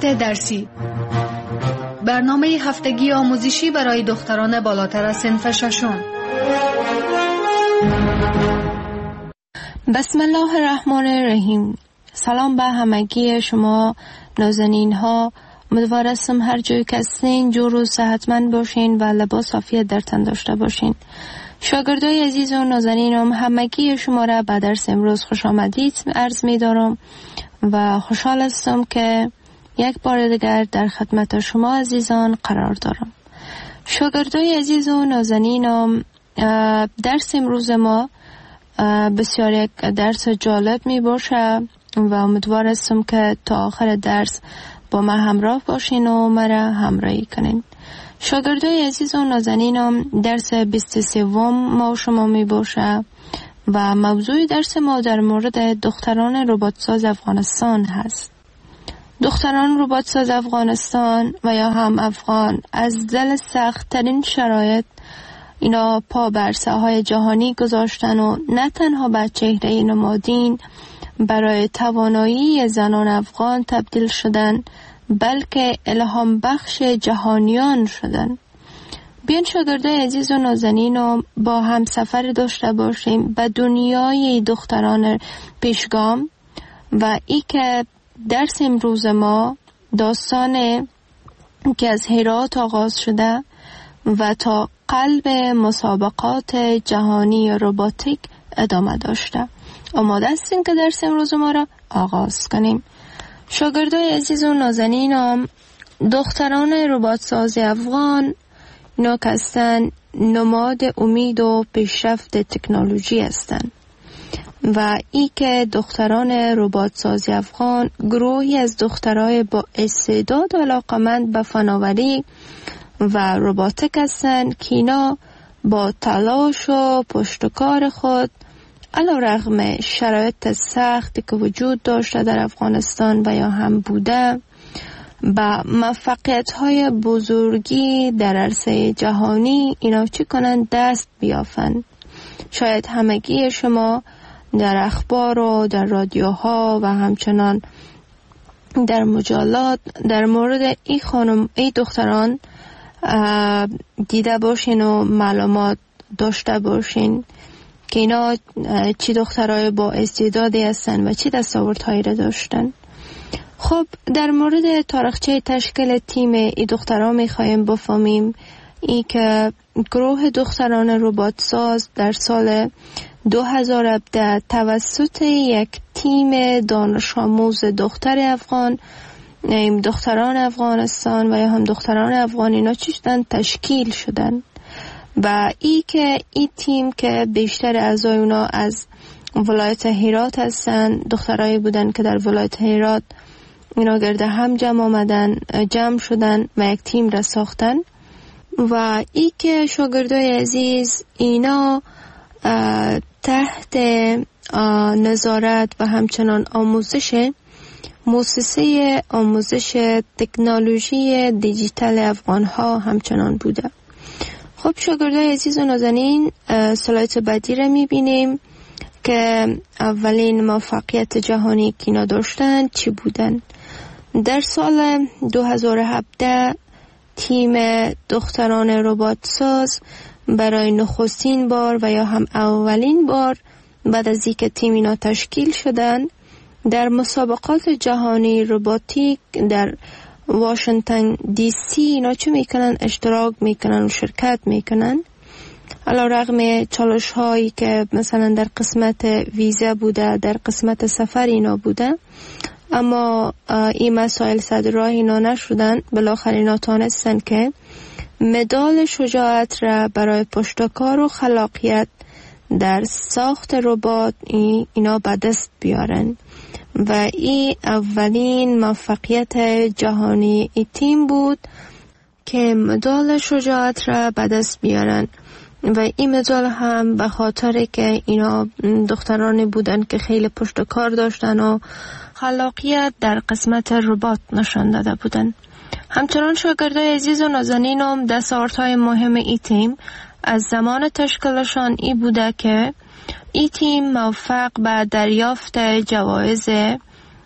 فصل درسی، برنامه هفتگی آموزشی برای دختران بالاتر از صنف ششم. بسم الله الرحمن الرحیم. سلام به همگی شما نازنین ها. امیدوارم هر جایی که هستین جور و صحتمند باشین و لباس عافیت در تن داشته باشین. شاگردای عزیز و نازنینم، همگی شما را به درس امروز خوش آمدید عرض می دارم و خوشحال هستم که یک بار دیگر در خدمت شما عزیزان قرار دارم. شاگردای عزیز و نازنینم، درس امروز ما بسیار یک درس جالب می باشه و امیدوار هستم که تا آخر درس با ما همراه باشین و مرا همراهی کنین. شاگردای عزیز و نازنینم، درس 23 ما شما می باشه و موضوع درس ما در مورد دختران رباتساز افغانستان هست. دختران رباتساز افغانستان و یا هم افغان از دل سخت ترین شرایط اینا پا بر ساحهای جهانی گذاشتن و نه تنها به چهره نمادین برای توانایی زنان افغان تبدیل شدن، بلکه الهام بخش جهانیان شدن. بیان شاگردای عزیز و نازنین با هم سفر داشته باشیم به دنیای دختران پیشگام و ای که درس امروز ما داستان که از هرات آغاز شده و تا قلب مسابقات جهانی روباتیک ادامه داشته. آماده هستیم که درس امروز ما را آغاز کنیم. شاگردای عزیز و نازنینم، دختران رباتساز افغان اینا که هستن نماد امید و پیشرفت تکنولوژی هستند و ای که دختران رباتساز افغان گروهی از دخترای با استعداد و علاقمند به فناوری و روباتیک هستند که اینا با تلاش و پشتکار خود علیرغم شرایط سختی که وجود داشته در افغانستان و یا هم بوده با موفقیت‌های بزرگی در عرصه جهانی اینا چی کنن؟ دست بیافن. شاید همگی شما در اخبار و در رادیوها و همچنان در مجلات در مورد این دختران دیده باشین و معلومات داشته باشین که اینا چی دخترای با استعدادی هستن و چی دستاوردهایی را داشتن. خب در مورد تاریخچه تشکیل تیم ای دختران میخوایم بفهمیم. ای که گروه دختران رباتساز در سال 2017 توسط یک تیم دانش آموز دختر افغان، دختران افغانستان و یا هم دختران افغان اینا چی شدن؟ تشکیل شدن و ای که این تیم که بیشتر اعضای اونا از ولایت هرات هستن، دخترایی بودن که در ولایت هرات اینا گرده هم جمع شدن و یک تیم را ساختن و ای که شاگردای عزیز اینا تحت نظارت و همچنان آموزش مؤسسه آموزش تکنولوژی دیجیتال افغان ها همچنان بوده. خب شاگردای عزیز و نازنین، سلایت بعدی را میبینیم که اولین موفقیت جهانی که اینا داشتن چی بودن. در سال 2017 تیم دختران رباتساز برای نخستین بار و یا هم اولین بار بعد از اینکه تیم اینا تشکیل شدن در مسابقات جهانی روباتیک در واشنگتن دی سی اینا چه میکنن؟ اشتراک میکنن و شرکت میکنن. علیرغم چالش هایی که مثلا در قسمت ویزا بوده، در قسمت سفر اینا بوده، اما این مسائل صدر راه اینا نشدن. بالاخره اینا تانستن که مدال شجاعت را برای پشتکار و خلاقیت در ساخت ربات اینا به دست بیارن و این اولین موفقیت جهانی ای تیم بود که مدال شجاعت را به دست بیارن و این مدال هم به خاطر که اینا دخترانی بودن که خیلی پشتکار داشتن و خلاقیت در قسمت ربات نشان داده بودن. همچنان شاگردای عزیز و نازنینم، دستاوردهای مهم ای تیم از زمان تشکیلشان ای بوده که ای تیم موفق به دریافت جوایز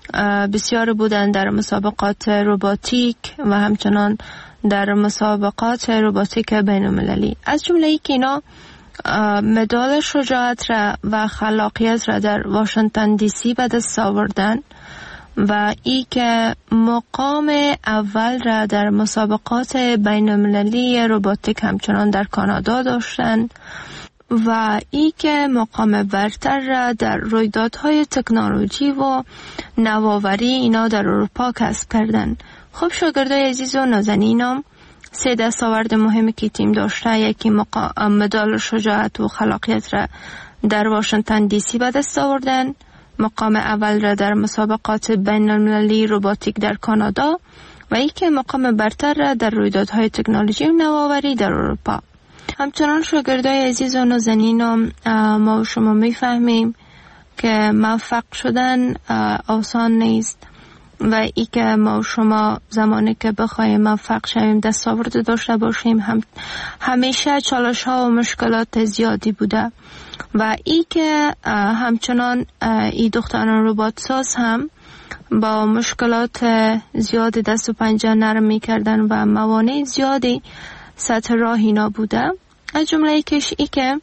بسیار بودن در مسابقات روباتیک و همچنان در مسابقات روباتیک بین المللی. از جمله ای که اینا مدال شجاعت را و خلاقیت را در واشنگتن دی سی به دست آوردن و ای که مقام اول را در مسابقات بین المللی روباتیک همچنان در کانادا داشتن و ای که مقام برتر را در رویدادهای تکنولوژی و نوآوری اینا در اروپا کسب کردن. خب شاگردای عزیز و نازنینم، 3 دستاورد مهمی که تیم داشته، یکی مدال شجاعت و خلاقیت را در واشنگتن دی سی به دست آوردن، مقام اول را در مسابقات بین المللی روباتیک در کانادا و یکی مقام برتر را در رویدادهای تکنولوژی و نوآوری در اروپا. همچنان شاگردای عزیز و نازنینم، ما و شما میفهمیم که موفق شدن آسان نیست و ای که ما و شما زمانی که بخوایم موفق شویم دستاورد داشته باشیم همیشه چالش ها و مشکلات زیادی بوده و ای که همچنان ای دختران ربات ساز هم با مشکلات زیاد دست و پنجه نرم می کردن و موانع زیادی سطح راه اینا بوده. از جمله ایکش ای که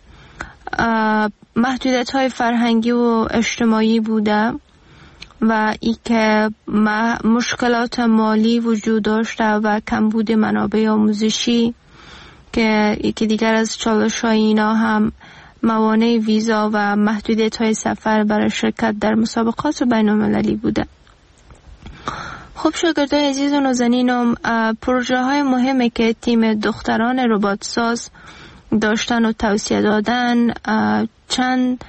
محدودیت های فرهنگی و اجتماعی بوده و ای که مشکلات مالی وجود داشته و کمبود منابع آموزشی که یکی دیگر از چالش های اینا هم موانع ویزا و محدودیت های سفر برای شرکت در مسابقات بین المللی بوده. خب شاگردای عزیز و نازنینم، پروژه های مهمی که تیم دختران ربات ساز داشتن و توصیه دادن چند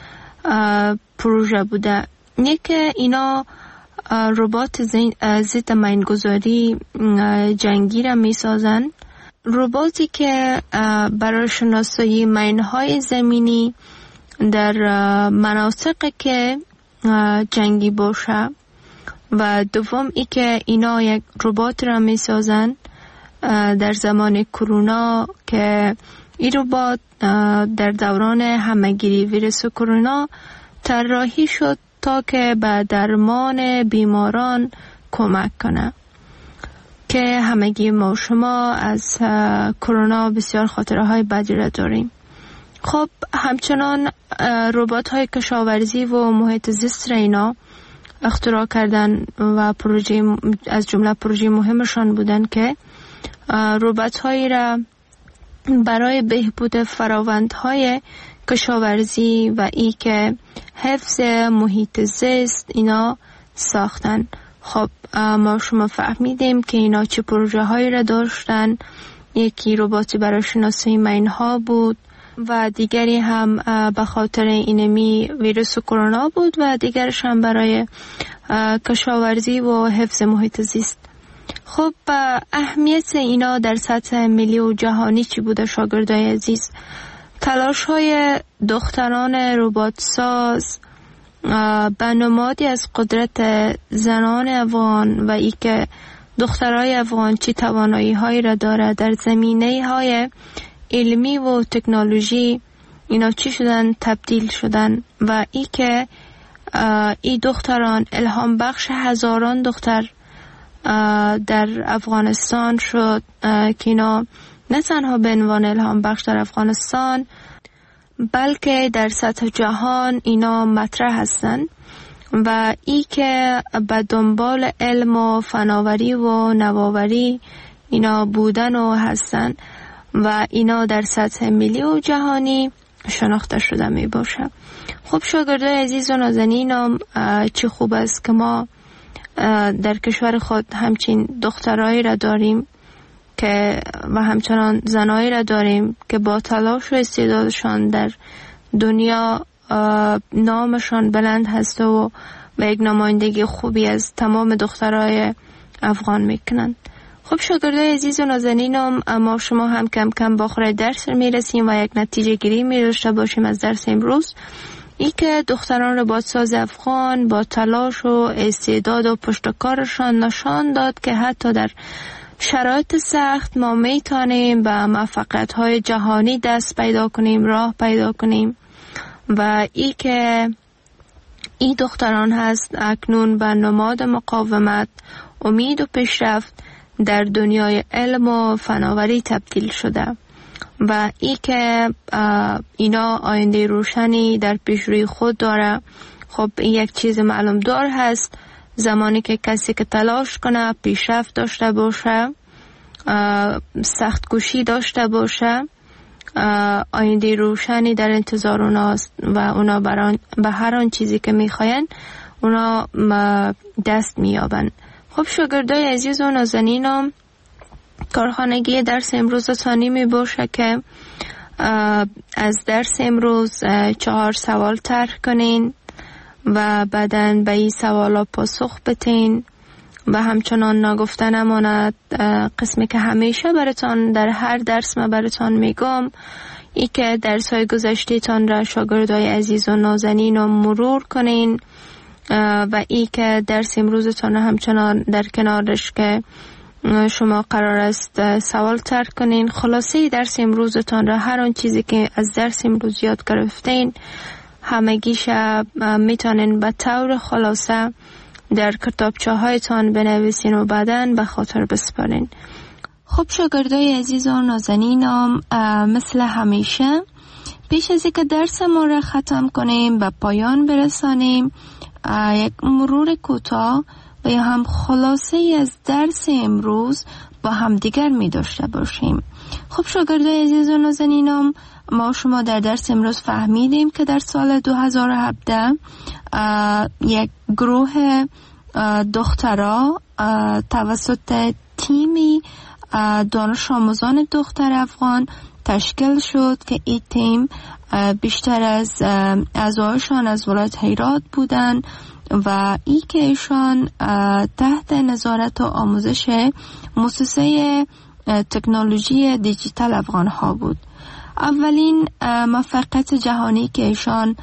پروژه بوده. یکی اینا ربات ضد میانگذاری جنگی را می سازن، رباتی که برای شناسایی مینهای زمینی در مناطقی که جنگی باشه و دوم ای که اینا یک ربات را می سازن در زمان کرونا که این ربات در دوران همهگیری ویروس کرونا طراحی شد تا که به درمان بیماران کمک کنه که همگی ما و شما از کرونا بسیار خاطره های بدی را داریم. خب همچنان ربات های کشاورزی و محیط زیست را اینا اختراع کردن و پروژه از جمله پروژه مهمشان بودن که ربات هایی را برای بهبود فراوندهای کشاورزی و ای که حفظ محیط زیست اینا ساختن. خب ما شما فهمیدیم که اینا چه پروژه هایی را داشتن. یکی رباتی برای شناسایی مینها بود و دیگری هم به خاطر اینمی ویروس کرونا بود و دیگرش هم برای کشاورزی و حفظ محیط زیست. خب اهمیت اینا در سطح ملی و جهانی چی بوده شاگردای عزیز؟ تلاش های دختران ربات ساز به نمادی از قدرت زنان افغان و ای که دخترای افغان چی توانایی هایی را داره در زمینه های علمی و تکنولوژی اینا چی شدن تبدیل شدن و ای که ای دختران الهام بخش هزاران دختر در افغانستان شد که اینا نه تنها به عنوان الهام بخش در افغانستان بلکه در سطح جهان اینا مطرح هستن و ای که به دنبال علم و فناوری و نوآوری اینا بودن و هستن و اینا در سطح ملی و جهانی شناخته شده می باشه. خب شاگردای عزیز و نازنینم، چه خوب است که ما در کشور خود همچین دخترایی را داریم که و همچنان زنایی را داریم که با تلاش و استعدادشان در دنیا نامشان بلند هست و یک نمایندگی خوبی از تمام دخترای افغان میکنند. خب شاگردای عزیز و نازنینم، اما شما هم کم کم با آخر درس میرسیم و یک نتیجه گیری می‌داشته باشیم از درس امروز. ای که دختران ربات ساز افغان با تلاش و استعداد و پشتکارشان نشان داد که حتی در شرایط سخت ما میتونیم به موفقیت‌های جهانی دست پیدا کنیم، راه پیدا کنیم و ای که این دختران هست اکنون به نماد مقاومت، امید و پیشرفت در دنیای علم و فناوری تبدیل شده و ای که اینا آینده روشنی در پیش روی خود داره. خب یک چیز معلوم دار هست، زمانی که کسی که تلاش کنه، پیشرفت داشته باشه، سخت کوشی داشته باشه، آینده روشنی در انتظار اوناست و اونا به هر آن چیزی که میخواین اونا دست میابن. خب شاگردای عزیز و نازنینم، کارخانگی درس امروز ثانی می باشه که از درس امروز 4 سوال طرح کنین و بعداً به این سوالا پاسخ بتین و همچنان نگفته نماند قسمی که همیشه براتان در هر درس ما براتان میگم، ای که درس های گذشته تان را شاگردای عزیز و نازنین رو مرور کنین و ای که درس امروزتان همچنان در کنارش که شما قرار است سوال طرح کنین. خلاصه درس امروزتان را، هر آن چیزی که از درس امروز یاد گرفتین همگیش میتونین به طور خلاصه در کتابچه هایتان بنویسین و بعداً به خاطر بسپارین. خب شاگردای عزیز و نازنینم، مثل همیشه پیش از اینکه درس ما را ختم کنیم به پایان برسانیم، یک مرور کوتاه و یا هم خلاصه از درس امروز با هم دیگر می داشته باشیم. خب شاگردای عزیز و نازنینم، ما شما در درس امروز فهمیدیم که در سال 2017 یک گروه دخترها توسط تیمی دانش آموزان دختر افغان تشکیل شد که این تیم بیشتر از اعضایشان از ولایت هرات بودند و ای که ایشان تحت نظارت و آموزش مؤسسه تکنولوژی دیجیتال افغان ها بود. اولین موفقیت جهانی که ایشان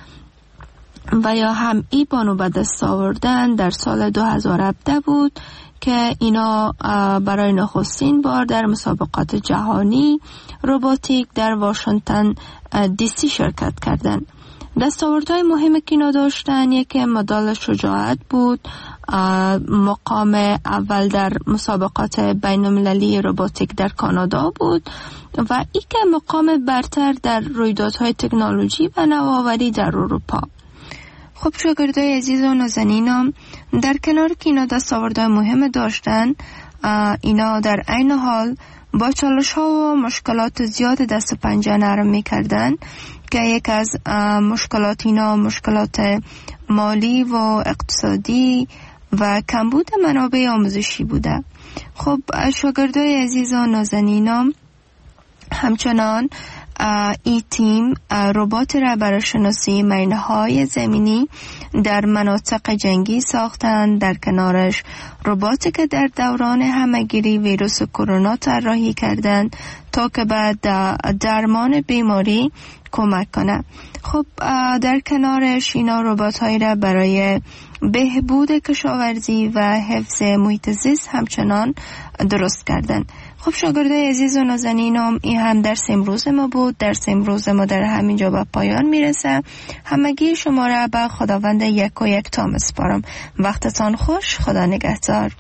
و یا هم ای بانو به دست آوردن در سال 2017 بود که اینا برای نخستین بار در مسابقات جهانی روباتیک در واشنگتن دی سی شرکت کردند. دستاوردهای مهمی که اینا داشتن، یکی مدال شجاعت بود، مقام اول در مسابقات بین المللی روباتیک در کانادا بود و یک مقام برتر در رویدادهای تکنولوژی و نوآوری در اروپا. خب شاگردای عزیز و نازنینم، در کنار که اینا دستاوردهای مهم داشتن، اینا در عین حال با چالش ها و مشکلات زیاد دست و پنجه نرم میکردن که یک از مشکلات اینا مشکلات مالی و اقتصادی و کمبود منابع آموزشی بوده. خب شاگردای عزیز و نازنینم، همچنان این تیم ربات را برای شناسی مینه‌های زمینی در مناطق جنگی ساختند. در کنارش رباتی که در دوران همه‌گیری ویروس کرونا طراحی کردند تا که بعد درمان بیماری کمک کنه. خب در کنارش اینا ربات‌هایی را برای بهبود کشاورزی و حفظ محیط زیست همچنان درست کردند. خب شاگردای عزیز و نازنینم، این هم درس امروز ما بود. درس امروز ما در همینجا به پایان میرسه. همگی شما را به خداوند یک و یک تا میسپارم. وقتتان خوش. خدا نگهدار.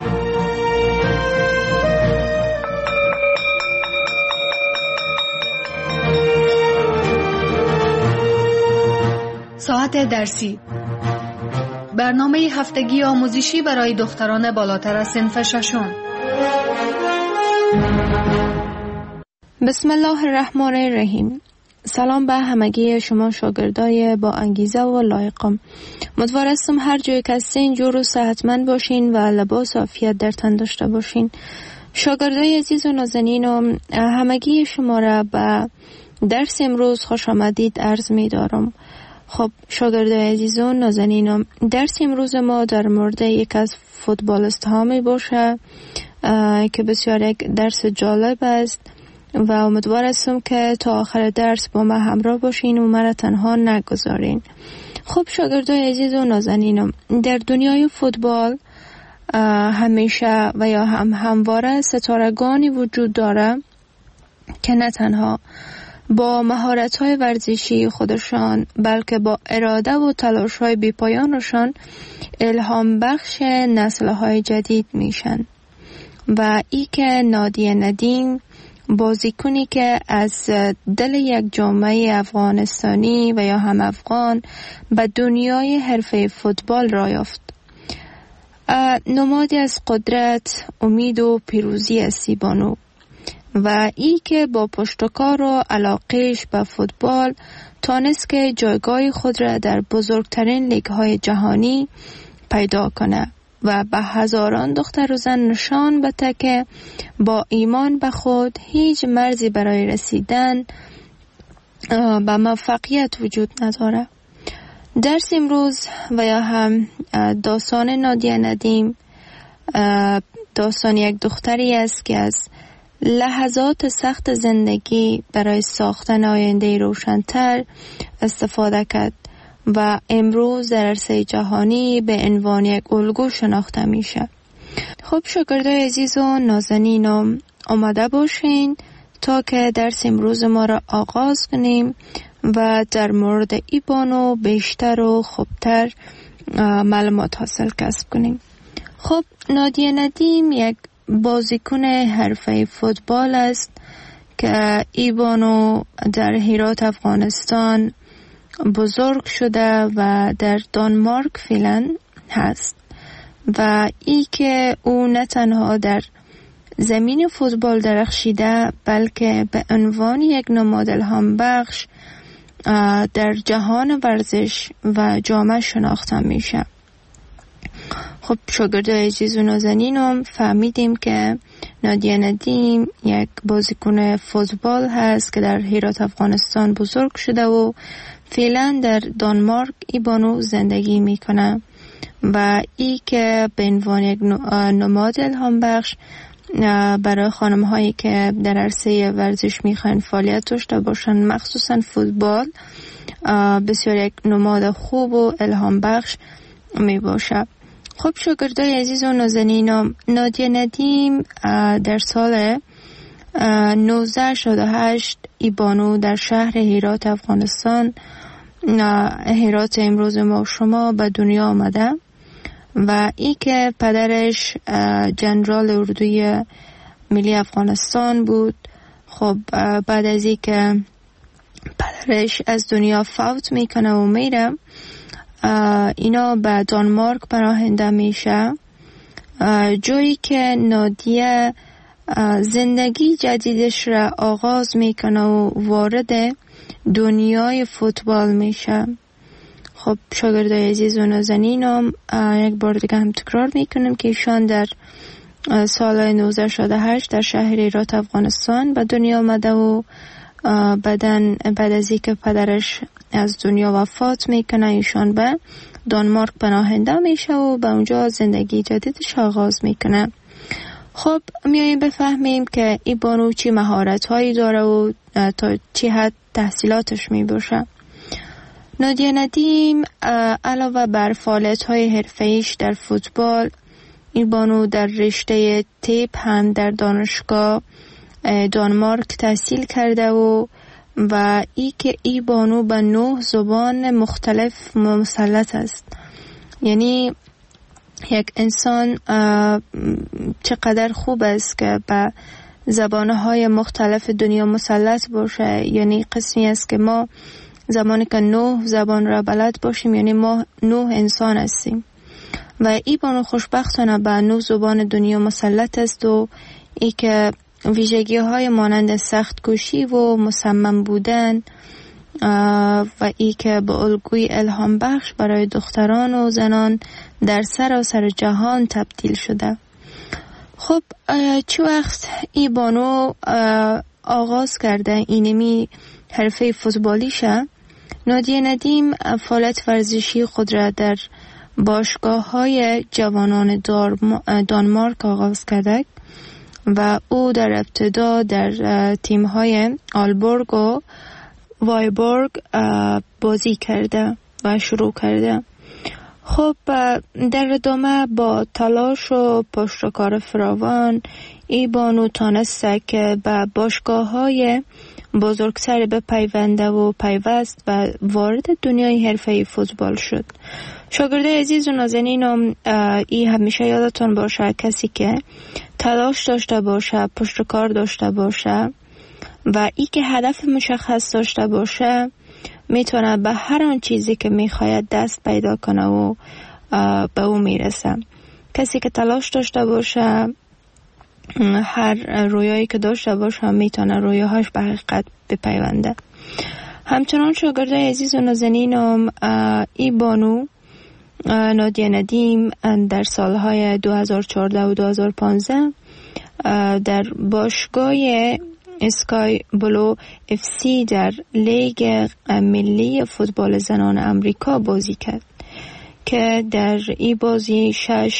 ساعت درسی، برنامه هفتگی آموزشی برای دختران بالاتر از صنف ششم. بسم الله الرحمن الرحیم. سلام به همگی شما شاگردای با انگیزه و لایقم. امیدوارم هر جای که هستین جور و صحتمند باشین و لباس عافیت در تن داشته باشین. شاگردای عزیز و نازنینم، همگی شما را به درس امروز خوش آمدید عرض می دارم. خب شاگردای عزیز و نازنینم، درس امروز ما در مورد یک از فوتبالیست ها می باشه که بسیار یک درس جالب است و امیدوار هستم که تا آخر درس با ما همراه باشین و مرا تنها نگذارین. خب شاگردای عزیز و نازنینم، در دنیای فوتبال همیشه و یا همواره ستارگانی وجود داره که نه تنها با مهارت‌های ورزشی خودشان بلکه با اراده و تلاش‌های بی‌پایانشان الهام بخش نسل‌های جدید میشن. و ای که نادیه ندیم بازیکنی که از دل یک جامعه افغانستانی و یا هم افغان به دنیای حرفه فوتبال را یافت. نمادی از قدرت، امید و پیروزی است بانو، و ای که با پشتکار و علاقهش به فوتبال تانست که جایگاه خود را در بزرگترین لیگ‌های جهانی پیدا کنه و به هزاران دختر و زن نشان بده که با ایمان به خود هیچ مرزی برای رسیدن به موفقیت وجود نداره. درس امروز و یا هم داستان نادیه ندیم داستان یک دختری است که از لحظات سخت زندگی برای ساختن آینده روشن‌تر استفاده کرد و امروز در عرصه جهانی به عنوان یک الگو شناخته میشه. خب شاگردای عزیز و نازنینم آماده باشین تا که درس امروز ما را آغاز کنیم و در مورد ای بانو بیشتر و خوبتر معلومات حاصل کسب کنیم. خب نادیه ندیم یک بازیکن حرفه فوتبال است که ای بانو در هرات افغانستان بزرگ شده و در دانمارک فعلا هست و ای که او نه تنها در زمین فوتبال درخشیده بلکه به عنوان یک نماد الهام بخش در جهان ورزش و جامعه شناخته میشه. خب شاگردای عزیز و نازنینم فهمیدیم که نادیه ندیم یک بازیکن فوتبال هست که در هرات افغانستان بزرگ شده و فعلا در دانمارک ای بانو زندگی میکنه و ای که به عنوان یک نماد الهام بخش برای خانم هایی که در عرصه ورزش میخوان فعالیت داشته باشن مخصوصا فوتبال بسیار یک نماد خوب و الهام بخش می باشه. خب شاگردای عزیز و نازنینم نادیه ندیم در سال 1968 ای بانو در شهر هرات افغانستان هرات امروز ما شما به دنیا آمده و ای که پدرش جنرال اردوی ملی افغانستان بود. خب بعد از ای که پدرش از دنیا فوت میکنه و میره اینا به دانمارک پناهنده میشه، جایی که نادیه زندگی جدیدش را آغاز میکنه و وارد دنیای فوتبال میشه. خب شاگردای عزیز و نازنینم یک بار دیگه هم تکرار میکنم که ایشان در سال 1968 در شهر هرات افغانستان به دنیا آمده و بعد از اینکه پدرش از دنیا وفات میکنه ایشان به دانمارک پناهنده میشه و به اونجا زندگی جدیدش آغاز میکنه. خب میاییم بفهمیم که ای بانو چی مهارت هایی داره و تا چی حد تحصیلاتش میباشه. نادیه ندیم علاوه بر فعالیت های حرفه‌ایش در فوتبال ای بانو در رشته تیپ هم در دانشگاه دانمارک تحصیل کرده و ای که ای بانو به 9 زبان مختلف مسلط است. یعنی یک انسان چقدر خوب است که به زبانهای مختلف دنیا مسلط باشه. یعنی قسمی است که ما زمانی که 9 زبان را بلد باشیم یعنی ما 9 انسان هستیم و ای بانو خوشبختانه به 9 زبان دنیا مسلط است و ای که ویژگی های مانند سخت کوشی و مصمم بودن و ای که به الگوی الهام بخش برای دختران و زنان در سراسر جهان تبدیل شده. خب چه وقت ای بانو آغاز کرده اینمی حرفه فوتبالیشه؟ نادیه ندیم فعالیت ورزشی خود را در باشگاه های جوانان دانمارک آغاز کرده و او در ابتدا در تیم های آلبورگ و وایبورگ بازی کرده و شروع کرده. خب در ادامه با تلاش و پشتکار فراوان ای بانو تانسته که به باشگاه های بزرگتر بپیونده و پیوست و وارد دنیای حرفه‌ای فوتبال شد. شاگردای عزیز و نازنینم، ای همیشه یادتون باشه کسی که تلاش داشته باشه، پشت کار داشته باشه و ای که هدف مشخص داشته باشه میتونه به هر آن چیزی که میخواید دست پیدا کنه و به او میرسه. کسی که تلاش داشته باشه، هر رویایی که داشته باشه میتونه رویاهاش به حقیقت بپیونده. همچنان شاگردای عزیز و نازنینم، ای بانو نادیه ندیم در سالهای 2014 و 2015 در باشگاه اسکای بلو اف سی در لیگ ملی فوتبال زنان امریکا بازی کرد که در این بازی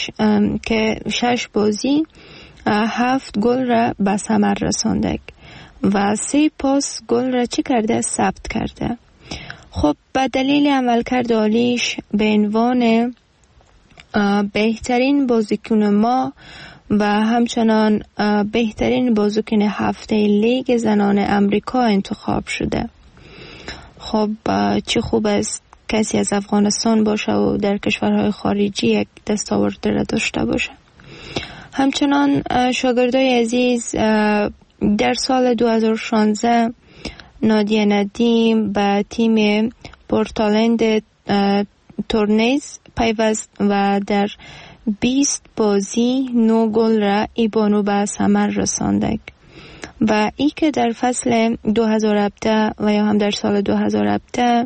6 بازی 7 گل را به ثمر رسانده و 3 پاس گل را چی کرده؟ ثبت کرده. خب به دلیل عملکرد عالیش به عنوان بهترین بازیکن ما و همچنان بهترین بازیکن هفته لیگ زنان امریکا انتخاب شده. خب چه خوب است کسی از افغانستان باشه و در کشورهای خارجی یک دستاورد را داشته باشه. همچنان شاگردای عزیز، در سال 2016 نادیه ندیم به تیم پورتلند تورنیز پیوست و در 20 بازی 9 گل را ای بانو به ثمر رسانده و ای که در فصل 2017 و یا هم در سال 2017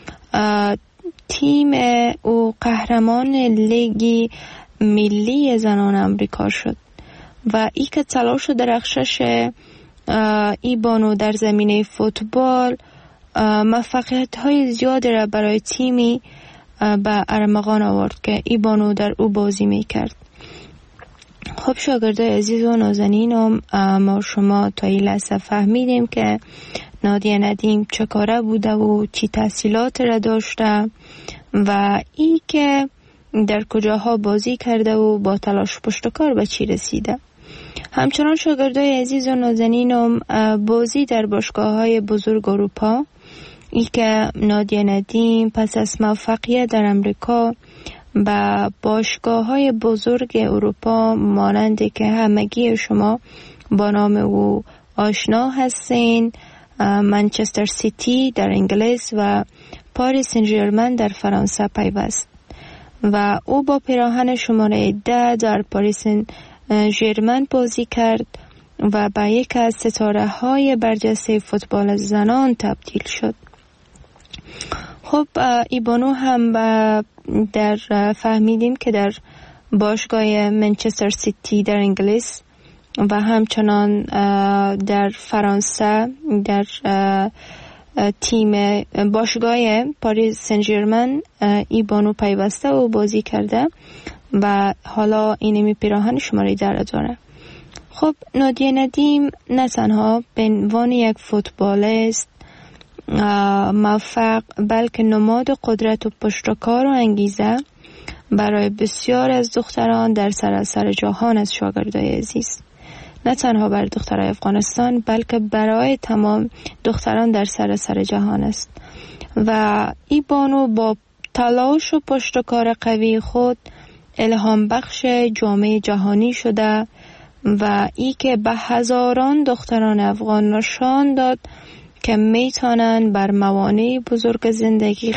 تیم او قهرمان لیگ ملی زنان امریکا شد و ای که تلاش و درخشش ای بانو در زمینه فوتبال موفقیت های زیاد را برای تیمی به ارمغان آورد که ای بانو در او بازی می کرد. خب شاگردای عزیز و نازنینم، ما شما تا این لحظه فهمیدیم که نادیه ندیم چه کاره بوده و چی تحصیلات را داشته و ای که در کجاها بازی کرده و با تلاش پشتکار به چی رسیده. همچنان شاگردای عزیز و نازنینم، بازی در باشگاه‌های بزرگ اروپا، ای که نادیه ندیم پس از موفقیت در امریکا با باشگاه‌های بزرگ اروپا مانند که همگی شما با نام او آشنا هستین، منچستر سیتی در انگلیس و پاریس سن ژرمن در فرانسه پیوست و او با پیراهن شماره 10 در پاریس سن ژرمن بازی کرد و به یک از ستاره‌های برجسته فوتبال زنان تبدیل شد. خب ای بانو هم در فهمیدیم که در باشگاه منچستر سیتی در انگلیس و همچنان در فرانسه در تیم باشگاه پاریس سن ژرمن ای بانو پیوسته و بازی کرده و حالا اینمی پیراهن شماره 10 داره. خب نادیه ندیم نه تنها به عنوان یک فوتبالیست موفق بلکه نماد قدرت و پشتکار و انگیزه برای بسیار از دختران در سراسر جهان از شاگردای عزیز، نه تنها برای دخترای افغانستان بلکه برای تمام دختران در سراسر جهان است و ای بانو با تلاش و پشتکار قوی خود الهام بخش جامعه جهانی شده و ای که به هزاران دختران افغان نشان داد که میتونن بر موانع بزرگ زندگی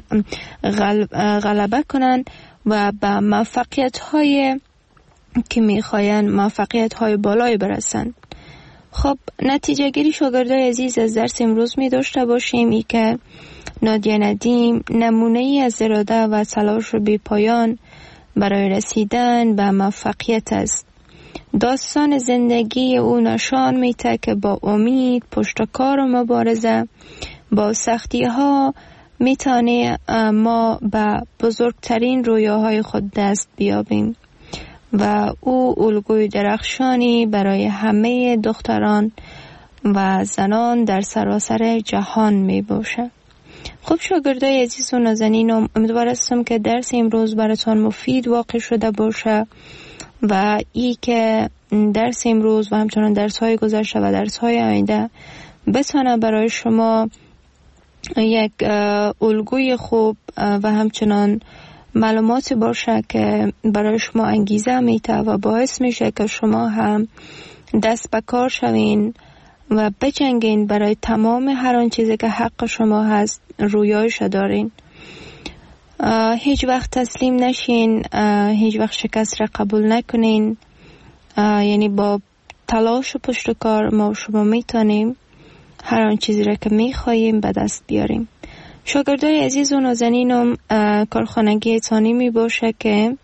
غلبه کنن و به موفقیت های که میخواین موفقیت های بالای برسن. خب نتیجه گیری شاگردای عزیز از درس امروز می داشته باشیم ای که نادیه ندیم نمونه ای از اراده و تلاش بی پایان برای رسیدن به موفقیت است. داستان زندگی او نشان میده که با امید، پشتکار و مبارزه با سختی ها میتونه ما به بزرگترین رویاهای خود دست بیابیم و او الگوی درخشانی برای همه دختران و زنان در سراسر جهان می باشه. خب شاگردای عزیز و نازنینم، امیدوار هستم که درس امروز براتون مفید واقع شده باشه و ای که درس امروز و همچنان درس های گذشته و درس های آینده بتونه برای شما یک الگوی خوب و همچنان معلوماتی باشه که برای شما انگیزه میده و باعث میشه که شما هم دست به کار شوین و بجنگین برای تمام هر آن چیزی که حق شما هست، رویایش دارین. هیچ وقت تسلیم نشین، هیچ وقت شکست را قبول نکنین. یعنی با تلاش و پشت کار ما و شما میتونیم هر آن چیزی را که میخواییم به دست بیاریم. شاگردای عزیز و نازنینم، کارخانگی تانی می باشه که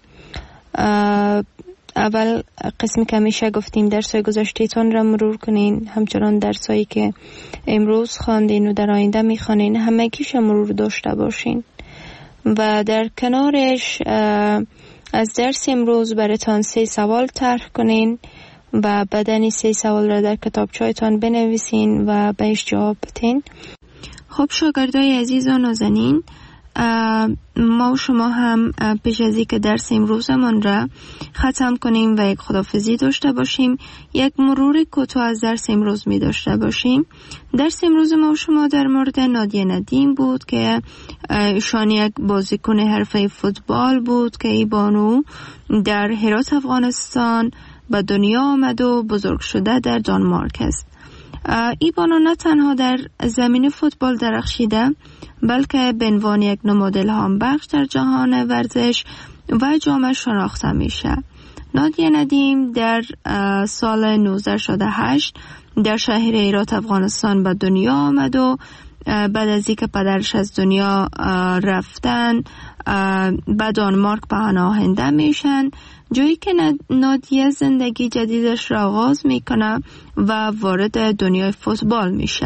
اول قسمی که همیشه گفتیم درسای گذشته‌تان را مرور کنین، همچنان درسایی که امروز خواندین و در آینده میخوانین همگیش مرور داشته باشین و در کنارش از درس امروز براتان 3 سوال طرح کنین و بعدن 3 سوال را در کتابچه‌تان بنویسین و بهش جواب بدین. خب شاگردای عزیز و نازنین، ما و شما هم پیش از اینکه درس امروزمان را ختم کنیم و یک خداحافظی داشته باشیم، یک مرور کوتاه از درس امروز می داشته باشیم. درس امروز ما و شما در مورد نادیه ندیم بود که ایشان یک بازیکن حرفه فوتبال بود که ای بانو در هرات افغانستان به دنیا آمد و بزرگ شده در دانمارک است. ای بانو نه تنها در زمین فوتبال درخشیده، بلکه به عنوان یک نماد الهام بخش در جهان ورزش و جامعه شناخته میشه. نادیه ندیم در سال 1968 در شهر هرات افغانستان به دنیا آمد و بعد از اینکه پدرش از دنیا رفتن به دانمارک پناهنده میشن، جایی که نادیه زندگی جدیدش را آغاز میکنه و وارد دنیای فوتبال میشه.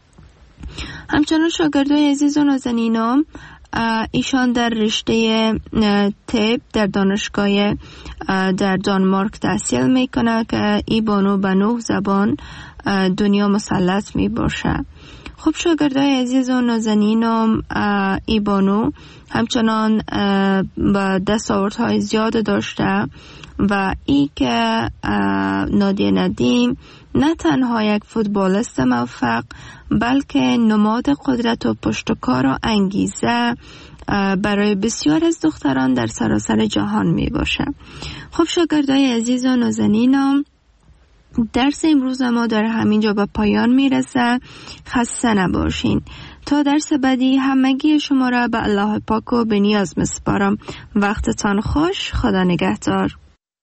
همچنان شاگردای عزیز و نازنینام، ایشان در رشته طب در دانشگاه در دانمارک تحصیل میکنه که ای بانو به 9 زبان دنیا مسلط می باشه. خب شاگردای عزیز و نازنینم، ای بانو همچنان با دستاوردهای زیاد داشته و ای که نادیه ندیم نه تنها یک فوتبالیست موفق، بلکه نماد قدرت و پشتکار و انگیزه برای بسیار از دختران در سراسر جهان می باشه. خب شاگردای عزیز و نازنینم، درس امروز ما در همینجا به پایان میرسه. خسته نباشین. تا درس بعدی همگی شما را به الله پاک و به نیاز میسپارم. وقتتان خوش. خدا نگهدار.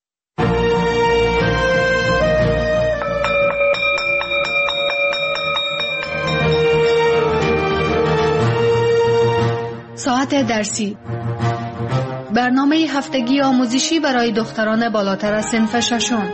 ساعت درسی، برنامه هفتگی آموزشی برای دختران بالاتر از صنف ششم.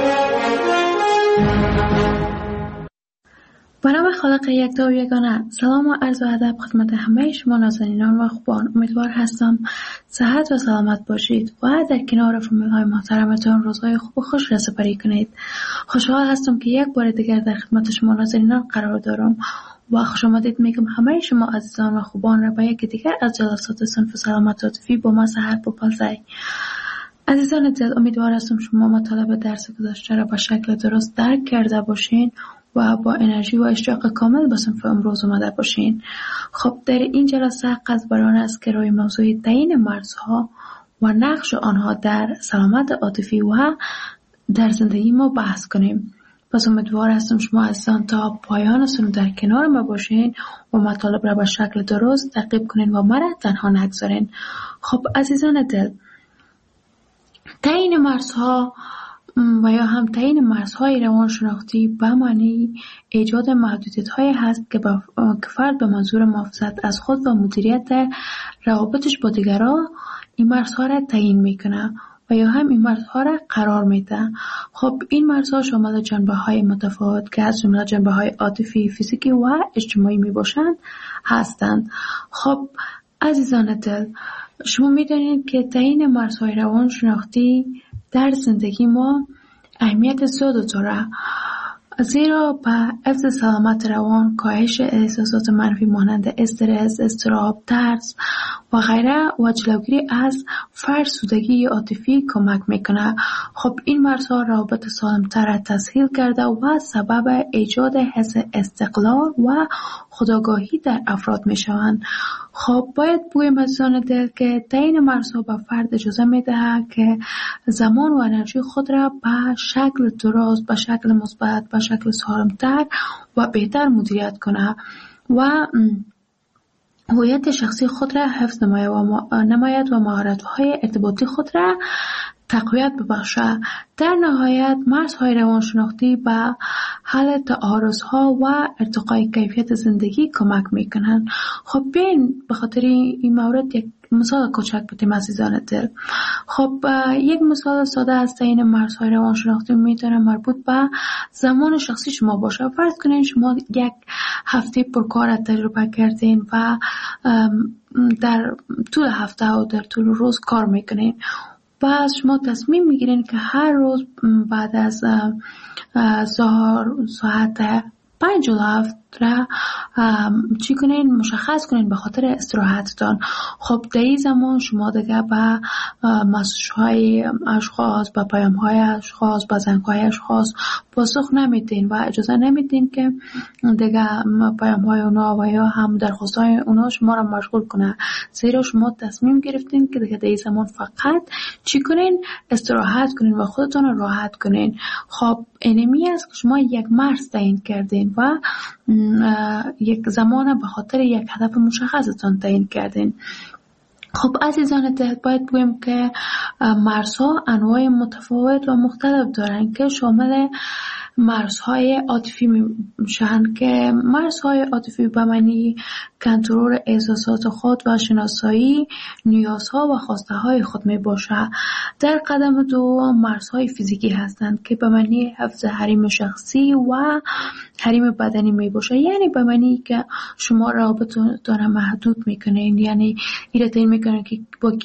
به نام خالق یکتا و یگانه، سلام و عرض و ادب خدمت همه شما نازنینان و خوبان. امیدوار هستم صحت و سلامت باشید و در کنار فامیل‌های محترمتان روزهای خوب و خوش را سپری کنید. خوشحال هستم که یک بار دیگر در خدمت شما نازنینان قرار دارم و خوش آمدید میگم همه شما عزیزان و خوبان را به یک دیگر از جلسات صنف سلامت عاطفی با ما سحر بپلسای. عزیزان دل، امیدوار هستم شما مطالب درس گذشته را به شکل درست درک کرده باشین و با انرژی و اشتیاق کامل به صنف امروز اومده باشین. خب در این جلسه قصد بر آن است که روی موضوع تعیین مرزها و نقش آنها در سلامت عاطفی و در زندگی ما بحث کنیم. پس امیدوار هستم شما عزیزان تا پایان سنو در کنار ما باشین و مطالب را به شکل درست تعقیب کنین و مرا تنها نگذارین. خب عزیزان دل، تعیین مرزها و یا هم تعیین مرزهای روانشناختی به معنی ایجاد محدودیت‌هایی هست که فرد به منظور محافظت از خود و مدیریت در روابطش با دیگران این مرزها را تعیین میکنه و یا هم این مرزها را قرار میده. خب این مرزها شامل جنبه‌های متفاوت که از جمله جنبه‌های عاطفی، فیزیکی و اجتماعی میباشند هستند. خب عزیزان دل، شما میدانید که تعیین مرزهای روانشناختی در زندگی ما اهمیت زیاد داره. زیرا به حفظ سلامت روان، کاهش احساسات منفی مانند استرس، اضطراب، ترس و غیره و جلوگیری از فرسودگی عاطفی کمک میکنه. خب این مرزها روابط سالمتر را تسهیل کرده و سبب ایجاد حس استقلال و خودآگاهی در افراد میشوند. خب باید بگویم عزیزان دل که تعیین مرزها به فرد اجازه میدهد که زمان و انرژی خود را به شکل درست، به شکل مثبت، به شکل سالمتر و بهتر مدیریت کنه و هویت شخصی خود را حفظ نماید و مهارت‌های ارتباطی خود را تقویت ببخشه. در نهایت مرزهای روانشناختی به حل تعارض‌ها و ارتقای کیفیت زندگی کمک میکنند. خب بیاین به خاطر این مورد یک مثال کوچک بودیم عزیزان دل. خب یک مثال ساده از تعیین مرزهای روانشناختی میتونه مربوط به زمان شخصی شما باشه. فرض کنین شما یک هفته پرکار تجربه کردین و در طول هفته و در طول روز کار میکنین. بعد شما تصمیم میگیرین که هر روز بعد از ظهر ساعت 5 را چی کنین؟ مشخص کنین به خاطر استراحتتان. خب در این زمان شما دیگه به مسیج‌های اشخاص، به پیام‌های اشخاص، به زنگ‌های اشخاص پاسخ نمیدین و اجازه نمیدین که دیگه پیام‌های اونا و یا هم درخواست‌های اونا شما را مشغول کنه. زیرا شما تصمیم گرفتین که دیگه در این زمان فقط چی کنین؟ استراحت کنین و خودتون رو راحت کنین. خب اینمی است که شما یک مرز تعیین کردین و یک زمان به خاطر یک هدف مشخصتان تعیین کردین. خب عزیزان دل باید بگویم که مرزها انواع متفاوت و مختلف دارن که شامل مرزهای عاطفی میشن که مرزهای عاطفی به معنی کنترل احساسات خود و شناسایی نیازها و خواسته های خود می باشه. در قدم دوم مرزهای فیزیکی هستند که به معنی حفظ حریم شخصی و حریم بدنی می باشه. یعنی به معنی که شما رابطتون محدود میکنین، یعنی ایرتین میکنین که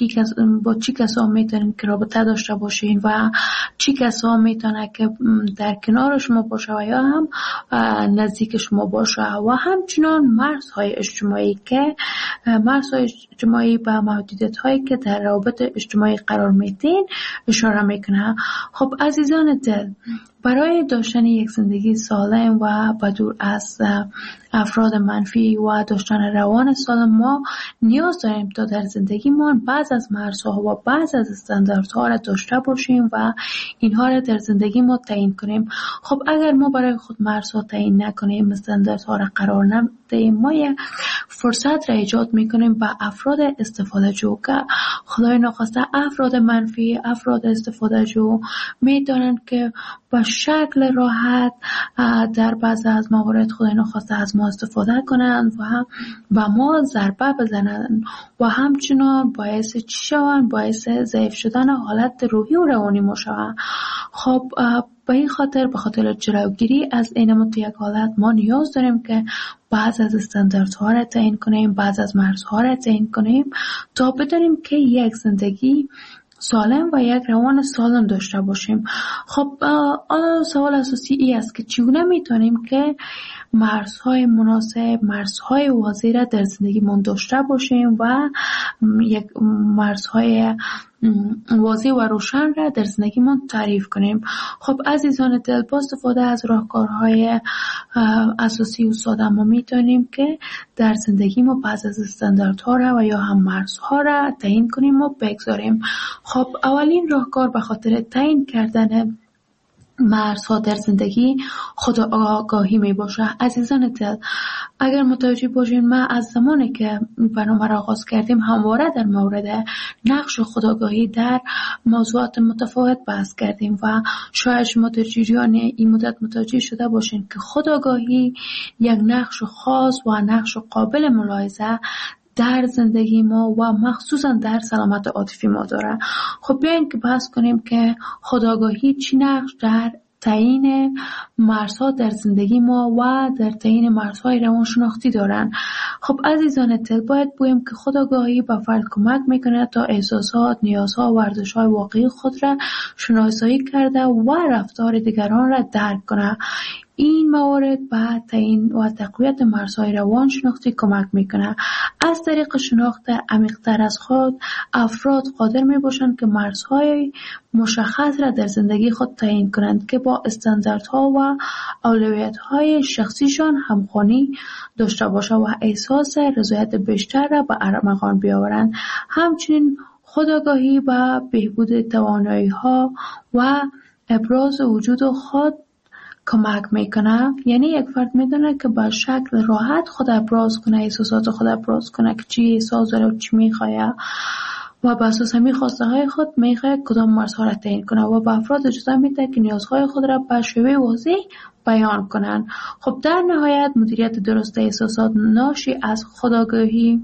با چی کسا میتونین که رابطه داشته باشین و چی کسا میتونه که در کنار شما باشه و یا هم نزدیک شما باشه. و همچنان مرزهای اجتماعی که مرزهای اجتماعی به محدودیت هایی که در روابط اجتماعی قرار میدین اشاره میکنه. خب عزیزان دل، برای داشتن یک زندگی سالم و بدور از افراد منفی و داشتن روان سالم ما نیاز داریم تا در زندگیمان بعض از مرزها و بعض از استانداردها را داشته باشیم و اینها را در زندگی ما تعیین کنیم. خب اگر ما برای خود مرزها تعیین نکنیم، استانداردها را قرار ندهیم، ما یک فرصت را ایجاد میکنیم به افراد استفاده جو که خدای ناخواسته افراد منفی، افراد استفاده جو میدانند که با شکل راحت در بعض از موارد خدای ناخواسته از ما استفاده کنند و به ما ضربه بزنند و همچنان باعث چی شوند؟ باعث ضعیف شدن حالت روحی و روانی ما شوند. خب به این خاطر به خاطر جلوگیری از این یک حالت ما نیاز داریم که بعض از استانداردها را تعیین کنیم، بعض از مرزها را تعیین کنیم تا بدانیم که یک زندگی سالم و یک روان سالم داشته باشیم. خب سوال اساسی این است که چگونه میتونیم که مرزهای مناسب، مرزهای واضح را در زندگیمون داشته باشیم و یک مرزهای واضح و روشن را در زندگیمون تعریف کنیم. خب عزیزان دل، با استفاده از راهکارهای اساسی و ساده ما میتونیم که در زندگی ما بعض از استانداردها را و یا هم مرزها را تعیین کنیم و بگذاریم. خب اولین راهکار به خاطر تعیین کردن مرزها در زندگی خودآگاهی می باشه. عزیزان دل، اگر متوجه باشین ما از زمانی که برنامه را آغاز کردیم همواره در مورد نقش خودآگاهی در موضوعات متفاوت بحث کردیم و شاید شما در جریان این مدت متوجه شده باشین که خودآگاهی یک نقش خاص و نقش قابل ملاحظه در زندگی ما و مخصوصا در سلامت عاطفی ما داره. خب بیاین که بحث کنیم که خودآگاهی چی نقش در تعیین مرزها در زندگی ما و در تعیین مرزهای روانشناختی دارن. خب عزیزان دل، باید بگویم که خودآگاهی به فرد کمک میکنه تا احساسات، نیازها و ارزش‌های واقعی خود را شناسایی کرده و رفتار دیگران را درک کنه. این موارد به تعیین و تقویت مرزهای روانشناختی کمک میکنه. از طریق شناخت عمیق‌تر از خود، افراد قادر میباشند که مرزهای مشخص را در زندگی خود تعیین کنند که با استانداردها و اولویت‌های شخصیشان همخوانی داشته باشد و احساس رضایت بیشتر را به ارمغان بیاورند. همچنین خودآگاهی به بهبود توانایی‌ها و ابراز وجود خود کمک میکنه. یعنی یک فرد میدونه که با شکل راحت خود ابراز کنه، احساسات خود ابراز کنه که چی احساس داره و چی میخواه و بر اساس همین خواسته های خود میخواه کدام مرزها را تعیین کنه و به افراد اجازه میده که نیازهای خود را به شیوه واضح بیان کنن. خب در نهایت مدیریت درست احساسات ناشی از خودآگاهی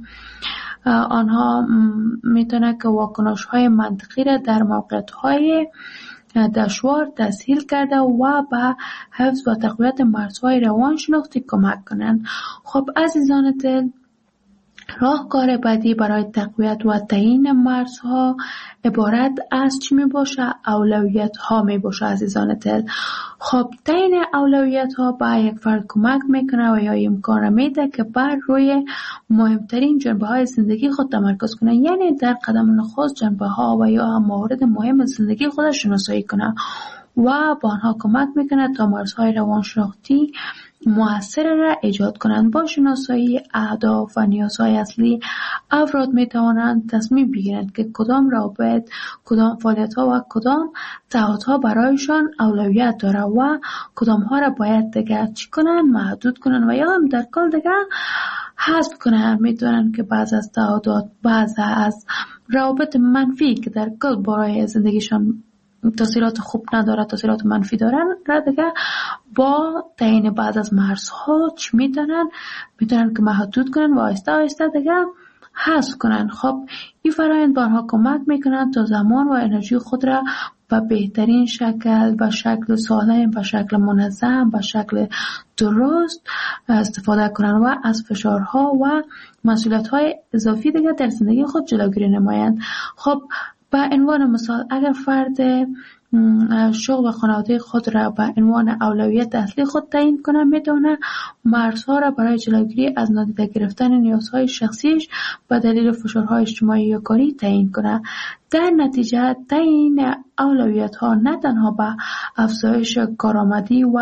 آنها میتونه که واکنش های منطقی را در موقعیت های دشوار تسهیل کرده و به حفظ و تقویت مرزهای روانشناختی کمک کنند. خب عزیزان دل، راهکار بعدی برای تقویت و تعیین مرزها عبارت از چی می باشه؟ اولویت ها می باشه عزیزان دل. خب تعیین اولویت ها به یک فرد کمک میکنه و یا امکان میده که بر روی مهمترین جنبه های زندگی خود تمرکز کنه. یعنی در قدم نخست جنبه ها و یا موارد مهم زندگی خود شناسایی کنه و با آنها کمک میکنه تا مرزهای روانشناختی مؤثر را ایجاد کنند. با شناسایی اهداف و نیازهای اصلی، افراد می توانند تصمیم بگیرند که کدام روابط، کدام فعالیت‌ها و کدام تعهدها برایشان اولویت داره و کدام ها را باید دیگر چی کنند، محدود کنند و یا هم در کل دیگر حذف کنند. می‌دونند که بعض از تعهدات، بعض از روابط منفی که در کل برای زندگیشان تاثیرات خوب نداره، تاثیرات منفی دارن را دیگه با تعیین بعض از مرزها چی میتونن که محدود کنن و آهسته آهسته دیگه حذف کنن. خب این فرآیند به آنها کمک میکنن تا زمان و انرژی خود را به بهترین شکل، به شکل سالم، به شکل منظم، به شکل درست استفاده کنن و از فشارها و مسئولیت‌های اضافی دیگه در زندگی خود جلوگیری نمایند. خب به عنوان مثال، اگر فرد شغل و خانواده خود را به عنوان اولویت اصلی خود تعیین کنه، میتونه مرزها را برای جلوگیری از نادیده گرفتن نیازهای شخصیش به دلیل فشارهای اجتماعی یا کاری تعیین کنه. در نتیجه تعیین اولویت ها نه تنها به افزایش کارآمدی و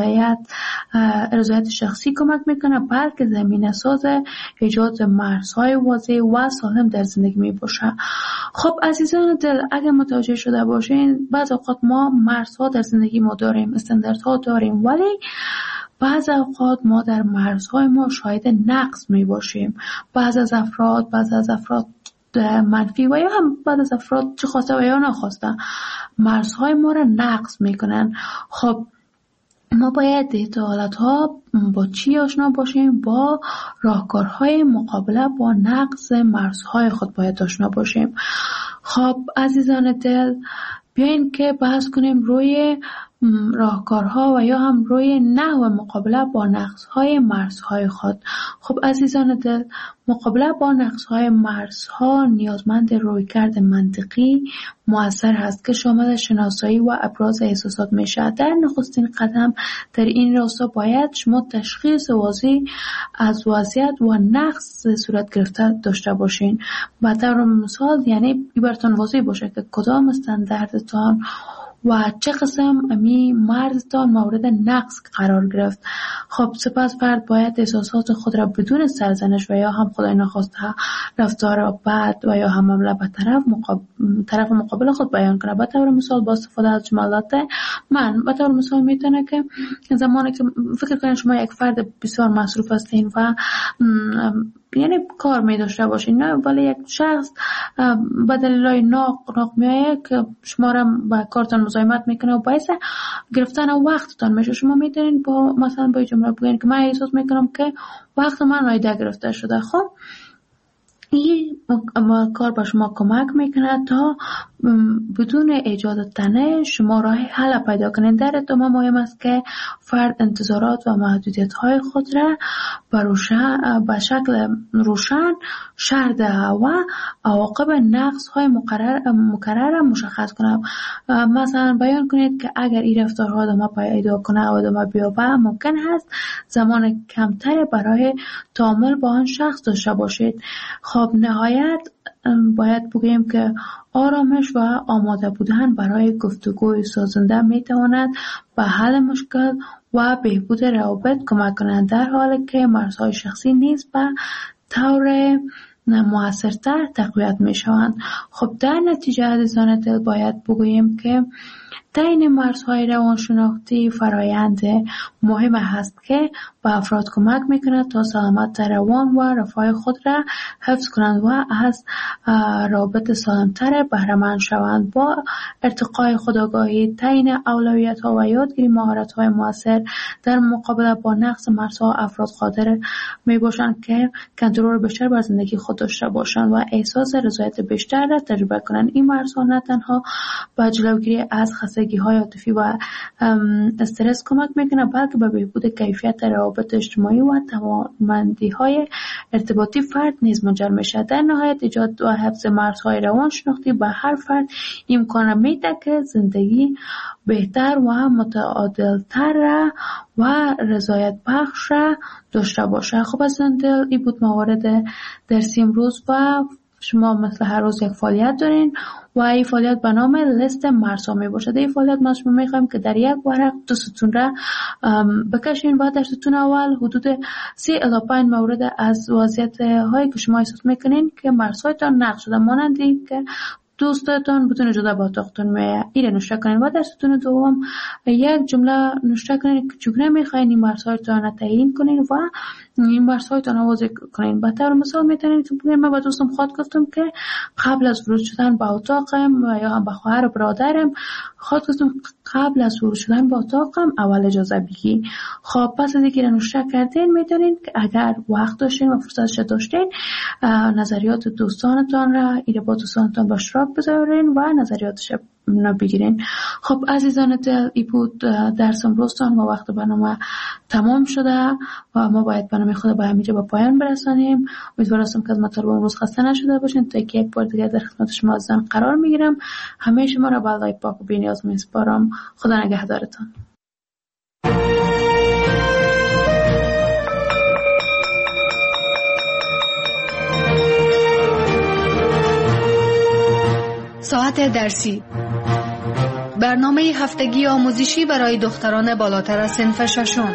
رضایت شخصی کمک میکنه، بلکه زمینه ساز ایجاد مرزهای واضح و سالم در زندگی میباشه. خب عزیزان دل، اگر متوجه شده باشین، بعض اوقات ما مرزها در زندگی ما داریم، استانداردها داریم، ولی بعض اوقات ما در مرزهای ما شاهد نقص میباشیم. بعض از افراد منفی و یا هم بعض از افراد چه خواسته و یا نخواسته مرزهای ما را نقض میکنن. خب ما باید در حالتها با چی آشنا باشیم؟ با راهکارهای مقابله با نقض مرزهای خود باید آشنا باشیم. خب عزیزان دل، بیاین که بحث کنیم روی راهکارها و یا هم روی نحو مقابله با نقصهای مرزهای خود. خب عزیزان دل، مقابله با نقصهای مرزها نیازمند رویکرد منطقی مؤثر هست که شامل شناسایی و ابراز احساسات میشه. در نخستین قدم در این راستا باید شما تشخیص واضح از وضعیت و نقص صورت گرفته داشته باشین. به طور مثال، یعنی براتون واضح باشه که کدام استانداردتان و چه قسم امی مرزتان مورد نقص قرار گرفت. خب سپس فرد باید احساسات خود را بدون سرزنش و یا هم خدای نخواسته رفتار بد و یا هم حمله به طرف مقابل خود بیان کنه. به طور مثال با استفاده از جملات من، به طور مثال میتونه که زمانی که فکر کنید شما یک فرد بسیار مصروف هستین و یعنی کار می داشته باشین، نه ولی یک شخص به دلایل ناق میایه که شما را با کارتان مزاحمت میکنه و باعث گرفتن وقتتان میشه. شما میتونین با مثلا با جمله بگین که من احساس میکنم که وقت من نادیده گرفته شده. خب این کار با شما کمک میکنه تا بدون ایجاد تنه شما راه حل پیدا کنید. در ادامه مهم است که فرد انتظارات و محدودیت های خود را به شکل روشن شرح دهد و عواقب نقص های مکرر مشخص کنه. مثلا بیان کنید که اگر این رفتارها ادامه پیدا کنه و ادامه بیابه ممکن است زمان کمتری برای تعامل با آن شخص داشته باشید. خب نهایت باید بگوییم که آرامش و آماده بودن برای گفتگوی سازنده میتواند به حل مشکل و بهبود روابط کمک کنند، در حالی که مرزهای شخصی نیز به طور موثرتر تقویت میشوند. خب در نتیجه عزیزان دل باید بگوییم که تعیین مرزهای روانشناختی فرایند مهم است که به افراد کمک میکند تا سلامت روان و رفاه خود را حفظ کنند و از رابط سالمتر بهره‌مند شوند. با ارتقای خودآگاهی، تعیین اولویت‌ها و یادگیری مهارت‌های موثر در مقابله با نقص مرزها، افراد قادر میباشند که کنترل بیشتر بر زندگی خود داشته باشند و احساس رضایت بیشتر را تجربه کنند. این مرزها نه تنها به جلوگیری از خستگی‌های عاطفی و استرس کمک میکنه، بلکه به بهبود کیفیت روابط اجتماعی و توانمندی‌های ارتباطی فرد نیز منجر میشه. در نهایت ایجاد و حفظ مرزهای روانشناختی به هر فرد امکان میده که زندگی بهتر و متعادل‌تر و رضایت بخش داشته باشه. خب از دل این بود موارد درسی امروز و شما مثل هر روز یک فعالیت دارین و این فعالیت به نام لیست مرزها می باشد. این فعالیت ما شما میخوایم که در یک ورق 2 ستون را بکشین و در ستون اول حدود 3 الی 5 مورد از وضعیت هایی که شما احساس میکنین که مرزهایتان نقض شده، مانندی که دوستتان بدون اجازه به اتاقتون میآید، این نوشته کنین و در ستون دوم یک جمله نوشته کنین که چگونه میخواین این مرزهایتان را تعیین کنین و این مرزهایتان را واضح کنین. به طور مثال میتونین که بگین من با دوستم خود گفتم که قبل از ورود شدن به اتاقم و یا هم به خواهر و برادرم خود گفتم قبل از ورود شدن به اتاقم اول اجازه بگی. خب پس از اینکه نوشته کردین میتونین که اگر وقت داشتین و فرصتش داشتین نظریات دوستانتان را با دوستانتان به اشتراک بذارین و نظریاتش بگیرین. خب عزیزان دل این بود درس امروزتان و وقت برنامه تمام شده و ما باید برنامه خود به همینجا به پایان برسانیم. امیدوارم که از مطالب امروز خسته نشده باشین. تا یک بار دیگر در خدمت شما عزیزان قرار میگیرم. همه شما را به الله پاک و بی‌نیاز میسپارم. خدا نگهدارتان. ساعت درسی، برنامه هفتگی آموزشی برای دختران بالاتر از صنف ششم.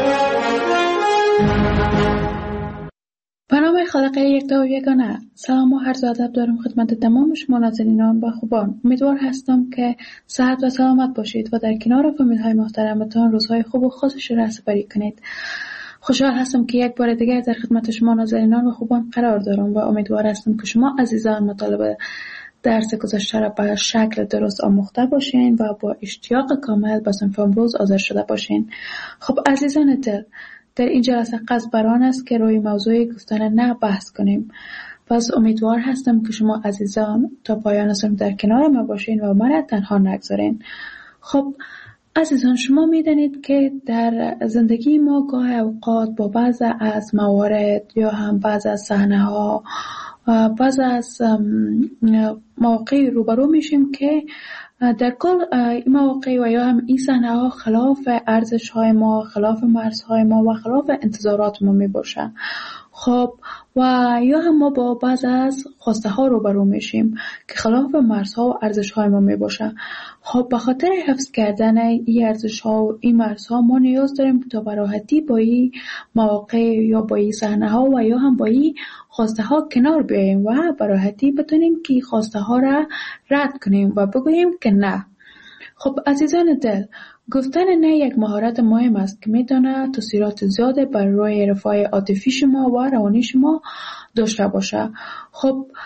برنامه خالقه یکتا و یگانه. سلام و عرض ادب دارم خدمت تمام شما ناظرینان و خوبان. امیدوار هستم که صحت و سلامت باشید و در کنار فامیل‌های محترمتان روزهای خوب و خوشش را سپری کنید. خوشحال هستم که یک بار دیگر در خدمت شما ناظرینان و خوبان قرار دارم و امیدوار هستم که شما عزیزان مطالب درس گذشته را به شکل درست آموخته باشین و با اشتیاق کامل به صنف امروز حاضر شده باشین. خب عزیزان دل، در این جلسه قصد بر آن است که روی موضوع گفتن نه بحث کنیم. پس امیدوار هستم که شما عزیزان تا پایان صنف در کنار ما باشین و من تنها نگذارین. خب عزیزان، شما میدانید که در زندگی ما گاه اوقات با بعض از موارد یا هم بعض از صحنه‌ها بعض از مواقع روبرو میشیم که در کل این مواقع و یا هم این صحنه ها خلاف ارزش های ما، خلاف مرزهای ما و خلاف انتظارات ما می باشن. خب و یا هم ما با بعض از خواسته ها روبرو میشیم که خلاف مرزها و ارزش های ما می باشن. خب به خاطر حفظ کردن این ارزش ها و این مرزها ما نیاز داریم تا به راحتی با این مواقع یا با این صحنه ها و یا هم با این خواسته ها کنار بیاییم و به راحتی بتونیم که خواسته ها را رد کنیم و بگوییم که نه. خب عزیزان دل، گفتن نه یک مهارت مهم است که میتونه تاثیرات زیاده بر روی رفاه عاطفی شما و روانی شما داشته باشه. خب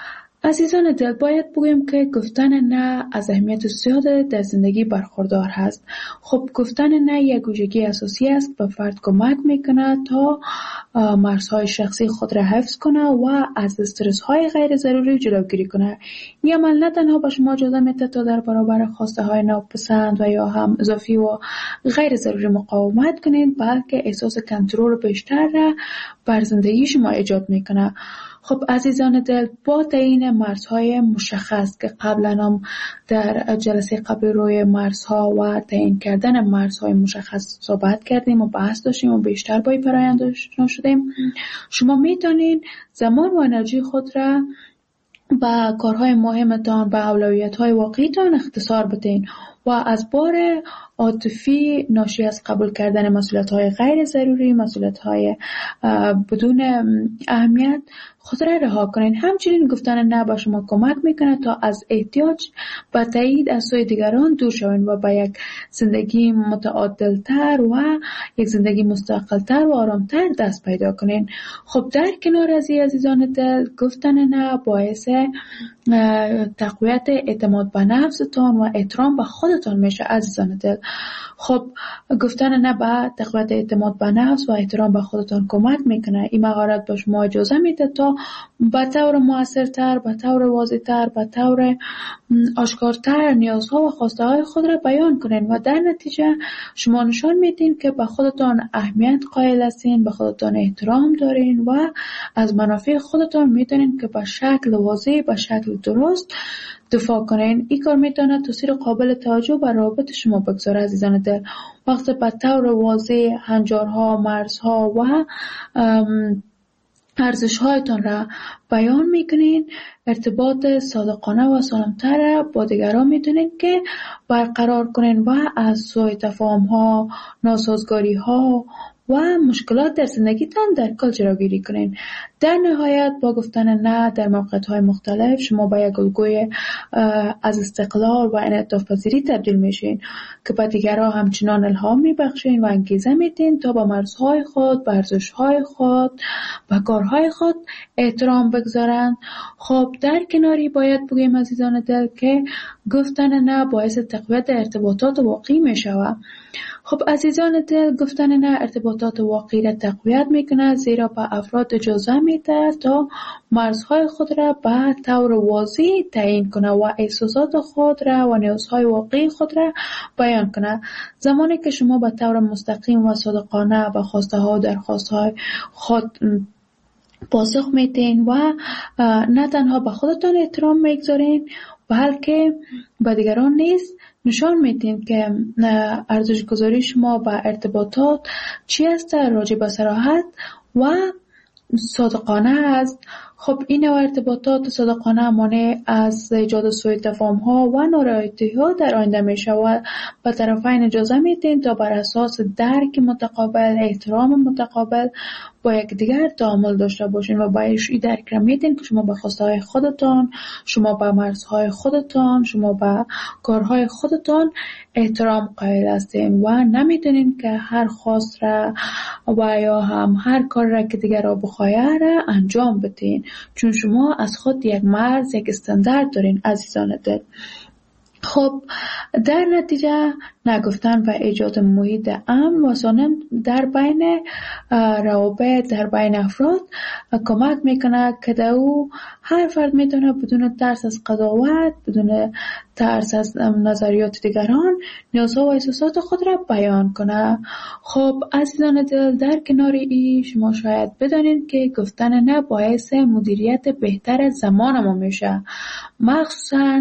عزیزان دل، باید بگویم که گفتن نه از اهمیت زیاد در زندگی برخوردار هست. خب گفتن نه یک ویژگی اساسی است به فرد کمک میکنه تا مرزهای شخصی خود را حفظ کنه و از استرس های غیر ضروری جلوگیری کنه. این عمل نه تنها به شما اجازه میده تا در برابر خواسته های ناپسند و یا هم اضافی و غیر ضروری مقاومت کنید، بلکه احساس کنترل بیشتر را بر زندگی شما ایجاد میکنه. خب عزیزان دل، با تعیین مرزهای مشخص که قبلا هم در جلسه قبل روی مرزها و تعیین کردن مرزهای مشخص صحبت کردیم و بحث داشتیم و بیشتر با این فرآیند آشنا شدیم، شما میتونین زمان و انرژی خود را به کارهای مهمتان، به اولویت‌های واقعیتان اختصار بدین و از بار عاطفی ناشی از قبول کردن مسئولیت‌های غیر ضروری، مسئولیت‌های بدون اهمیت خود را رها کنین. همچنین گفتن نه به شما کمک میکنه تا از احتیاج به تایید از سوی دیگران دور شوین و به یک زندگی متعادل‌تر و یک زندگی مستقل‌تر و آرام‌تر دست پیدا کنین. خب در کنار از این عزیزان دل، گفتن نه باعث تقویت اعتماد به نفستان و احترام به خودتان میشه عزیزان دل. خب گفتن نه به تقویت اعتماد به نفس و احترام به خودتان کمک میکنه. این مهارت به شما اجازه میده تا به طور مؤثرتر، به طور واضح‌تر، به طور آشکارتر نیازها و خواسته های خود را بیان کنین و در نتیجه شما نشان میدین که به خودتان اهمیت قائل هستین، به خودتان احترام دارین و از منافع خودتان میدونین که به شکل واضح، به شکل درست دفاع کنین. این کار میتونه تاثیر قابل توجه بر روابط شما بگذاره عزیزان دل. وقتی به طور واضح هنجارها، مرزها و ارزش‌هایتان را بیان میکنین، ارتباط صادقانه و سالم‌تر را با دیگران میتونین که برقرار کنین و از سوء تفاهم‌ها، ناسازگاری‌ها و مشکلات در زندگیتان در کل جلوگیری کنین. در نهایت با گفتن نه در موقعیت‌های مختلف شما به یک الگوی از استقلال و انعطاف پذیری تبدیل میشین که به دیگران همچنان الهام میبخشین و انگیزه میدین تا با مرزهای خود، به ارزش‌های خود و کارهای خود احترام بگذارن. خب در کناری باید بگیم عزیزان دل که گفتن نه باعث تقویت ارتباطات واقعی میشود. خب عزیزان دل، گفتن نه ارتباطات واقعی را تقویت میکنه، زیرا به افراد اجازه میده تا مرزهای خود را به طور واضح تعیین کنه و احساسات خود را و نیازهای واقعی خود را بیان کنه. زمانی که شما به طور مستقیم و صادقانه به خواسته ها و درخواست های خود پاسخ میدین و نه تنها به خودتان احترام میگذارین بلکه به دیگران نیز نشان میدین که ارزش گذاری شما به ارتباطات چی است، راجع به صراحت و صادقانه است. خب این نوع ارتباطات صادقانه مانع از ایجاد سوء تفاهم‌ها و نارضایتی‌ها در آینده میشه و به طرفین اجازه میدین تا بر اساس درک متقابل، احترام متقابل با یکدیگر تعامل داشته باشین و باید این درک را میدین که شما به خواسته‌های خودتان، شما به مرزهای خودتان، شما به کارهای خودتان احترام قائل هستین و نمیدونین که هر خواست را و یا هم هر کار را که دیگر را بخواهد را انجام بدین، چون شما از خود یک مرز، یک استاندارد دارین عزیزان دل. خب در نتیجه نگفتن و ایجاد محیط امن و سالم در بین روابط، در بین افراد کمک میکنه که در او هر فرد میتونه بدون ترس از قضاوت، بدون ترس از نظریات دیگران نیازها و احساسات خود را بیان کنه. خب عزیزان دل، در کنار این شما شاید بدانید که گفتن نه باعث مدیریت بهتر زمان ما میشه. مخصوصا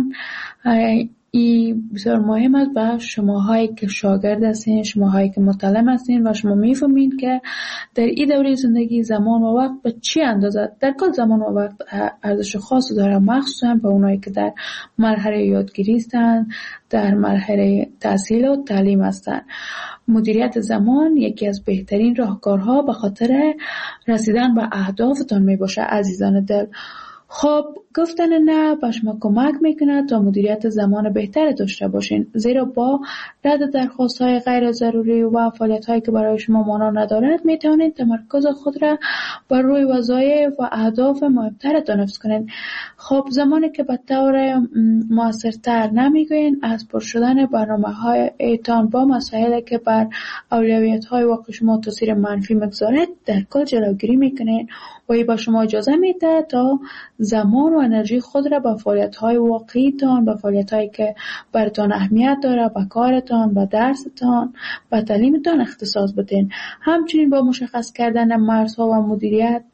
این بسیار مهم است به شماهایی که شاگرد هستین، شماهایی که متعلم هستین و شما میفهمین که در این دوره زندگی زمان و وقت به چی اندازه. در کل زمان و وقت ارزش خاصی داره، مخصوصا به اونایی که در مرحله یادگیری هستن، در مرحله تحصیل و تعلیم هستن. مدیریت زمان یکی از بهترین راهکارها به خاطر رسیدن به اهدافتان می باشه عزیزان دل. خب گفتن نه به شما کمک میکنه تا مدیریت زمان بهتر داشته باشین، زیرا با رد درخواست های غیر ضروری و فعالیت هایی که برای شما معنا ندارد میتونید تمرکز خود را بر روی وظایف و اهداف مهمترتان حفظ کنید. خب زمانی که به طور موثرتر نمیگوین از پر شدن برنامه هایتان با مسائلی که بر اولویت های واقعی شما تاثیر منفی میگذارد در کل جلوگیری میکنید و این به شما اجازه میده تا زمان و انرژی خود را به فعالیت‌های واقعیتان، به فعالیت‌هایی که براتان اهمیت داره، به کارتان، به درستان، به تعلیمتان اختصاص بدین. همچنین با مشخص کردن مرزها و مدیریت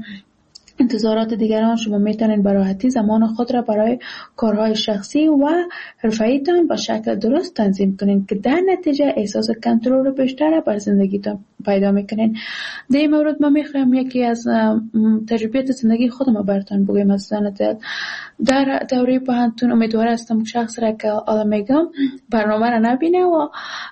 انتظارات دیگران شما میتونید به راحتی زمان خود را برای کارهای شخصی و حرفه‌ایتان به شکل درست تنظیم کنید که در نتیجه احساس کنترل بیشتر بر زندگیتان پیدا میکنید. در این مورد من میخوایم یکی از تجربیات زندگی خودم براتون بگم عزیزان دل. در دوره پانتون امیدوار هستم شخص را که حالا میگم برنامه را نبینه و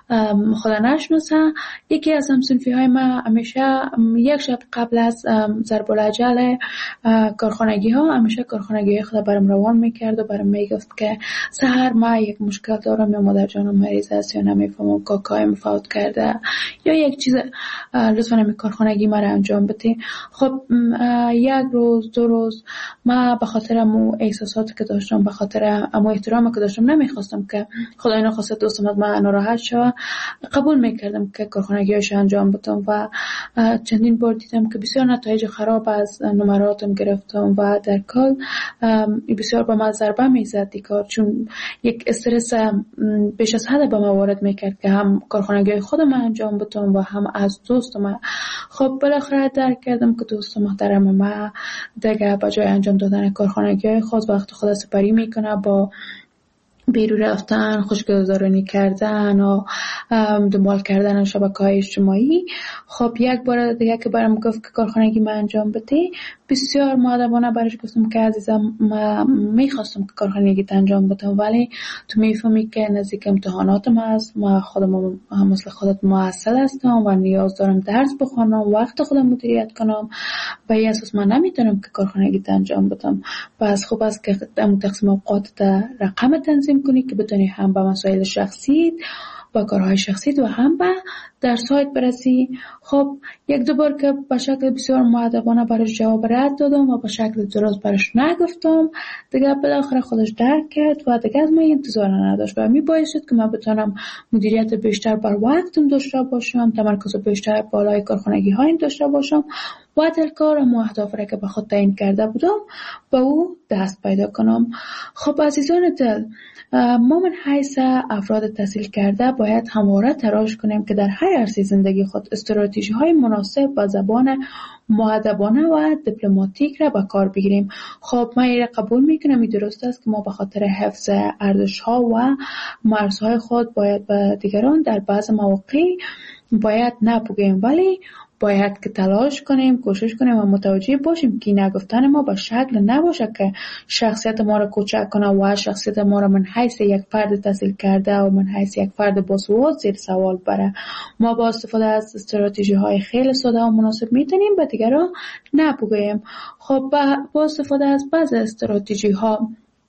خدا نشناسه. یکی از همصنفی های ما همیشه یک شب قبل از ضرب الاجل کارخانگی ها همیشه کارخانگی خود برام روان میکرد و برام میگفت که سحر ما یک مشکل دارم، یا مادر جانم مریض است، یا نمیفهمم کاکایم فوت کرده، یا یک چیز لطفا نمی کارخانگی ما را انجام بده. خب یک روز دو روز ما به خاطر امو احساساتی که داشتم، به خاطر امو احترامی که داشتم نمیخواستم که خدای نخواسته دوستم ما ناراحت شود، قبول میکردم که کارخانگیش انجام بدم و چندین بار دیدم که بسیار نتایج خراب از نمراتم گرفتم و در کل بسیار به من ضربه میزد دیکار، چون یک استرس بیش از حد به من وارد میکرد که هم کارخانگی خودم انجام بدم و هم از دوستم. خب بالاخره درک کردم که دوست محترم ما دیگه به جای انجام دادن کارخانگی خود وقت خود سپری میکنه با بیرون رفتن، خوشگذرانی کردن و دنبال کردن شبکه‌های اجتماعی. خب یک بار دیگه که برام گفت که کارخانگی من انجام بده، بسیار مؤدبانه برش گفتم که عزیزم من میخواستم که کارخانگی انجام بدم، ولی تو میفهمی که نزدیک امتحاناتم هست، من خودم مثل خودت محصل هستم و نیاز دارم درس بخونم، وقت خودم مدیریت کنم، و این اساس من نمیتونم که کارخانگی انجام بدم. پس خوب است که تقسیم اوقات رقم تنظیم کنی که بتونی هم به مسائل شخصی با کارهای شخصی و هم به درس‌هایت برسی. خب یک دو بار که به شکل بسیار مؤدبانه برش جواب رد دادم و به شکل درست برش نگفتم، دیگه بالاخره خودش درک کرد و دیگه از من انتظار نداشت و میبایست که من بتونم مدیریت بیشتر بر وقتم داشته باشم، تمرکز بیشتر بالای کارخانگی هایم داشته باشم و در کارم و اهداف را که به خود تعیین کرده بودم با او دست پیدا کنم. خب عزیزان دل، ما من حیث افراد تحصیل کرده باید همواره تلاش کنیم که در هر عرصه زندگی خود استراتژی های مناسب با زبان مؤدبانه و دیپلماتیک را به کار بگیریم. خب من این را قبول میکنم، این درست است که ما به خاطر حفظ ارزش ها و مرزهای خود باید به دیگران در بعض مواقع باید نپوگیم، ولی باید که تلاش کنیم، کوشش کنیم و متوجه باشیم که نگفتن ما به شکل نباشه که شخصیت ما را کوچک کنه و شخصیت ما را من حیث یک فرد تحصیل کرده و من حیث یک فرد باسواد زیر سوال بره. ما با استفاده از استراتژی های خیلی ساده و مناسب میتونیم به دیگران نپوگیم. خب با استفاده از بعض استراتژی ها،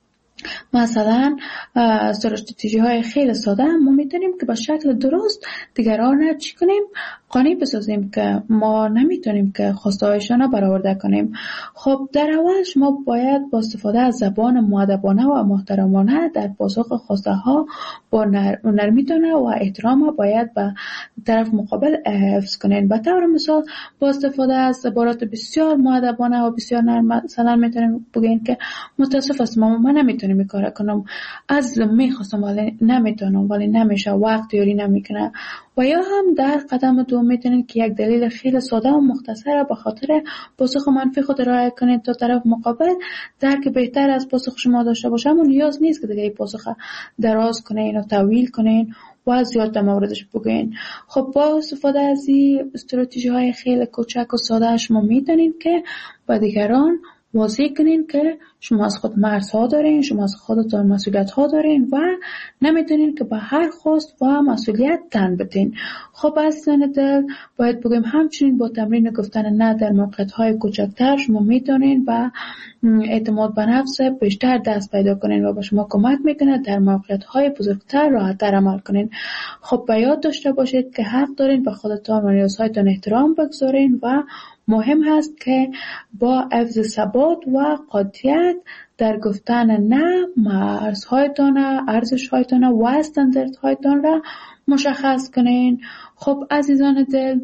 مثلا استراتژی های خیلی ساده، ما میتونیم که به شکل درست دیگران را چی کنیم؟ قانع بسازیم که ما نمیتونیم که خواسته هایشان را برآورده کنیم. خب در اول شما باید با استفاده از زبان مؤدبانه و محترمانه در پاسخ خواسته ها با نرمیتونه و احترام باید به طرف مقابل حفظ کنین. به طور مثال با استفاده از عبارات بسیار مؤدبانه و بسیار نرم مثلا میتونیم بگین که متاسف هستم من نمیتونم این کار کنم، عزیزم میخواستم ولی نمیتونم، ولی نمیشه، وقت یاری نمیکنه. و یا هم در قدم دوم میتونید که یک دلیل خیلی ساده و مختصر به خاطر پاسخ منفی خود رعایت کنید تا طرف مقابل درک بهتر از پاسخ شما داشته باشه. اما نیاز نیست که دیگه این پاسخ دراز کنین و طویل کنین و زیاد در موردش بگین. خب با استفاده از این استراتژی های خیلی کوچک و ساده شما میتونید که با دیگران واضح کنین که شما از خود مرزها دارین، شما از خودتان مسئولیت ها دارین و نمیتونین که به هر خواست و مسئولیت تن بدین. خب عزیزان دل، باید بگیم همچنین با تمرین گفتن نه در موقعیت های کوچکتر شما میتونین و اعتماد به نفس بیشتر دست پیدا کنین و به شما کمک میکنه در موقعیت های بزرگتر راحت‌تر عمل کنین. خب به یاد داشته باشید که حق دارین به خودتان و نیازهایتان احترام بگذارین و مهم هست که با حفظ ثبات و قاطعیت در گفتن نه مرزهایتان، ارزشهایتان و استانداردهایتان را مشخص کنین. خب عزیزان دل،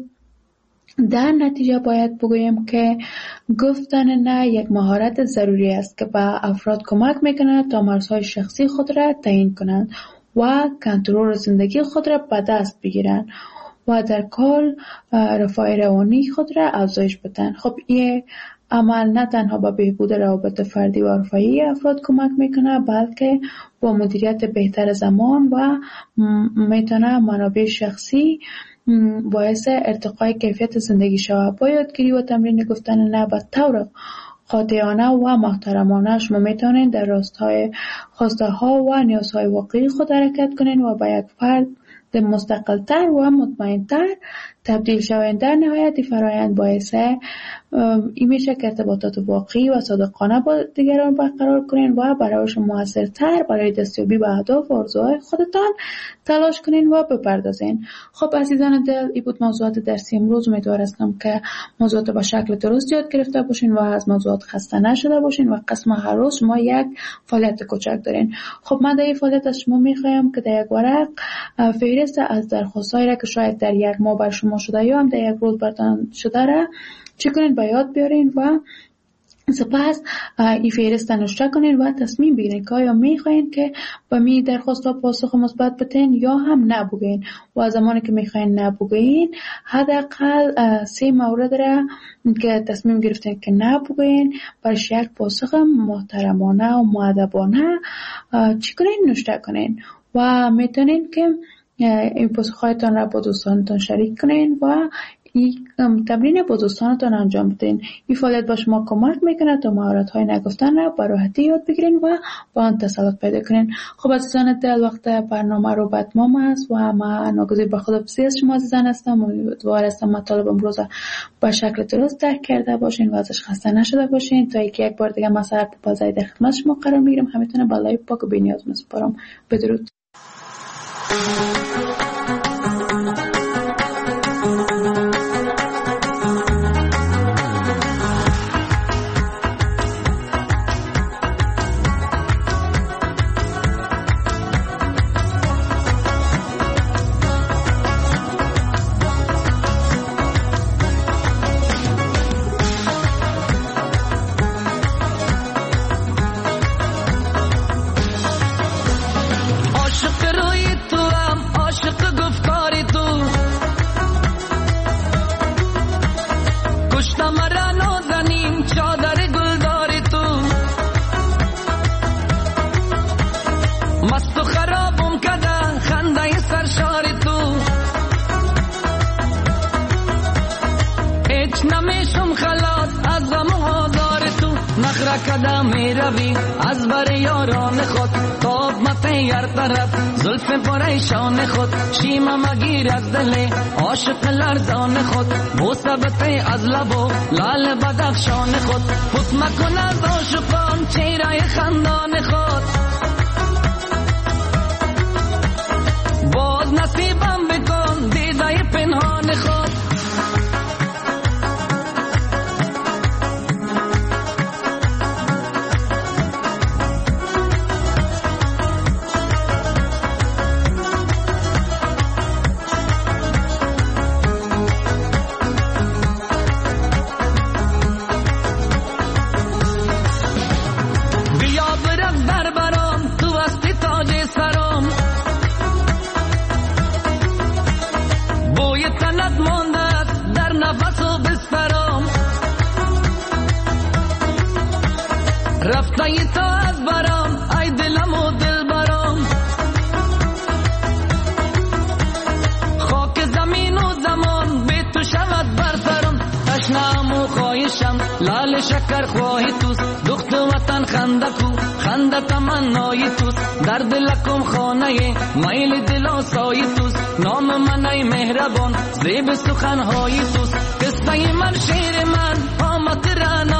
در نتیجه باید بگویم که گفتن نه یک مهارت ضروری است که به افراد کمک میکنه تا مرزهای شخصی خود را تعیین کنند و کنترل زندگی خود را به دست بگیرند و در کل رفاه روانی خود را افزایش بدن. خب این عمل نه تنها به بهبود روابط فردی و عرفی افراد کمک میکنه، بلکه با مدیریت بهتر زمان و میتونه منابع شخصی باعث ارتقای کیفیت زندگی شود. با یادگیری و تمرین گفتن نه به طور قاطعانه و محترمانه شما میتونین در راستای خواسته ها و نیازهای واقعی خود حرکت کنین و به یک فرد مستقل‌تر و مطمئن‌تر تبدیل شوین. در نهایت فرآیند باعث این میشه که ارتباطات واقعی و صادقانه با دیگران برقرار کنین و برای شما موثرتر برای دستیابی به اهداف و آرزوهای خودتان تلاش کنین و بپردازین. خب عزیزان دل، این بود موضوعات درسی امروز. امیدوار هستم که موضوعات به شکل درست یاد گرفته باشین و از موضوعات خسته نشده باشین و قسم هر روز شما یک فعالیت کوچک دارین. خب من در این فعالیت از شما میخوایم که در یک ورق فهرست از درخواستایی را که شاید در یک ماه بر شما شده یا هم در یک روز برتان شده را چی کنین به یاد بیارین و سپس این فهرست نوشته کنین و تصمیم بگیرین که آیا میخواین که به می درخواست ها پاسخ مثبت بدین یا هم نبگین. و زمانی که میخواین نبگین حداقل 3 مورد را که تصمیم گرفتین که نبگین برش یک پاسخ محترمانه و مؤدبانه چی کنین نوشته کنین و میتونین که این پاسخهایتان را با دوستانتان شریک کنین و این تمرین با دوستانتان انجام بدین. این فعالیت با شما کمک میکنه تا مهارت‌های نگفتن را به راحتی یاد بگیرین و با آن تسلط پیدا کنین. خب عزیزان دل، وقت برنامه رو به اتمام است و من ناگزیر به خداحافظی از شما عزیزان هستم. امیدوار هستم مطالب امروز به شکل درست درک کرده باشین و ازش خسته نشده باشین. تا اینکه یک بار دیگه مسئله پازای در خدمت شما قرار میگیرم، همیتونه بالای پاک و بی‌نیاز میسپارم. بدرود. کدام می روی از بر یاران خود، تاب متیار طرف زلف پریشان خود، شیما مگیر از دل عاشق لرزان خود، بوسبت از لبو لال بدخشان خود، فوت مکن از عاشقان چهره خندان خود، باز نصیبم بکن دیده پنهان خود. رفتای تو از برام ای دلم و دل برام، خاک زمین و زمان به تو شود بر سرم، تشنه‌ام و خواهشم لال مرد شکر خواهی توست، دخت وطن خنده کو، خنده تمنای توست، در دلکم خانه میل دل آسای توست، نام من ای مهربان زیب سخنهای توست، قصه من شیر من آمد رنا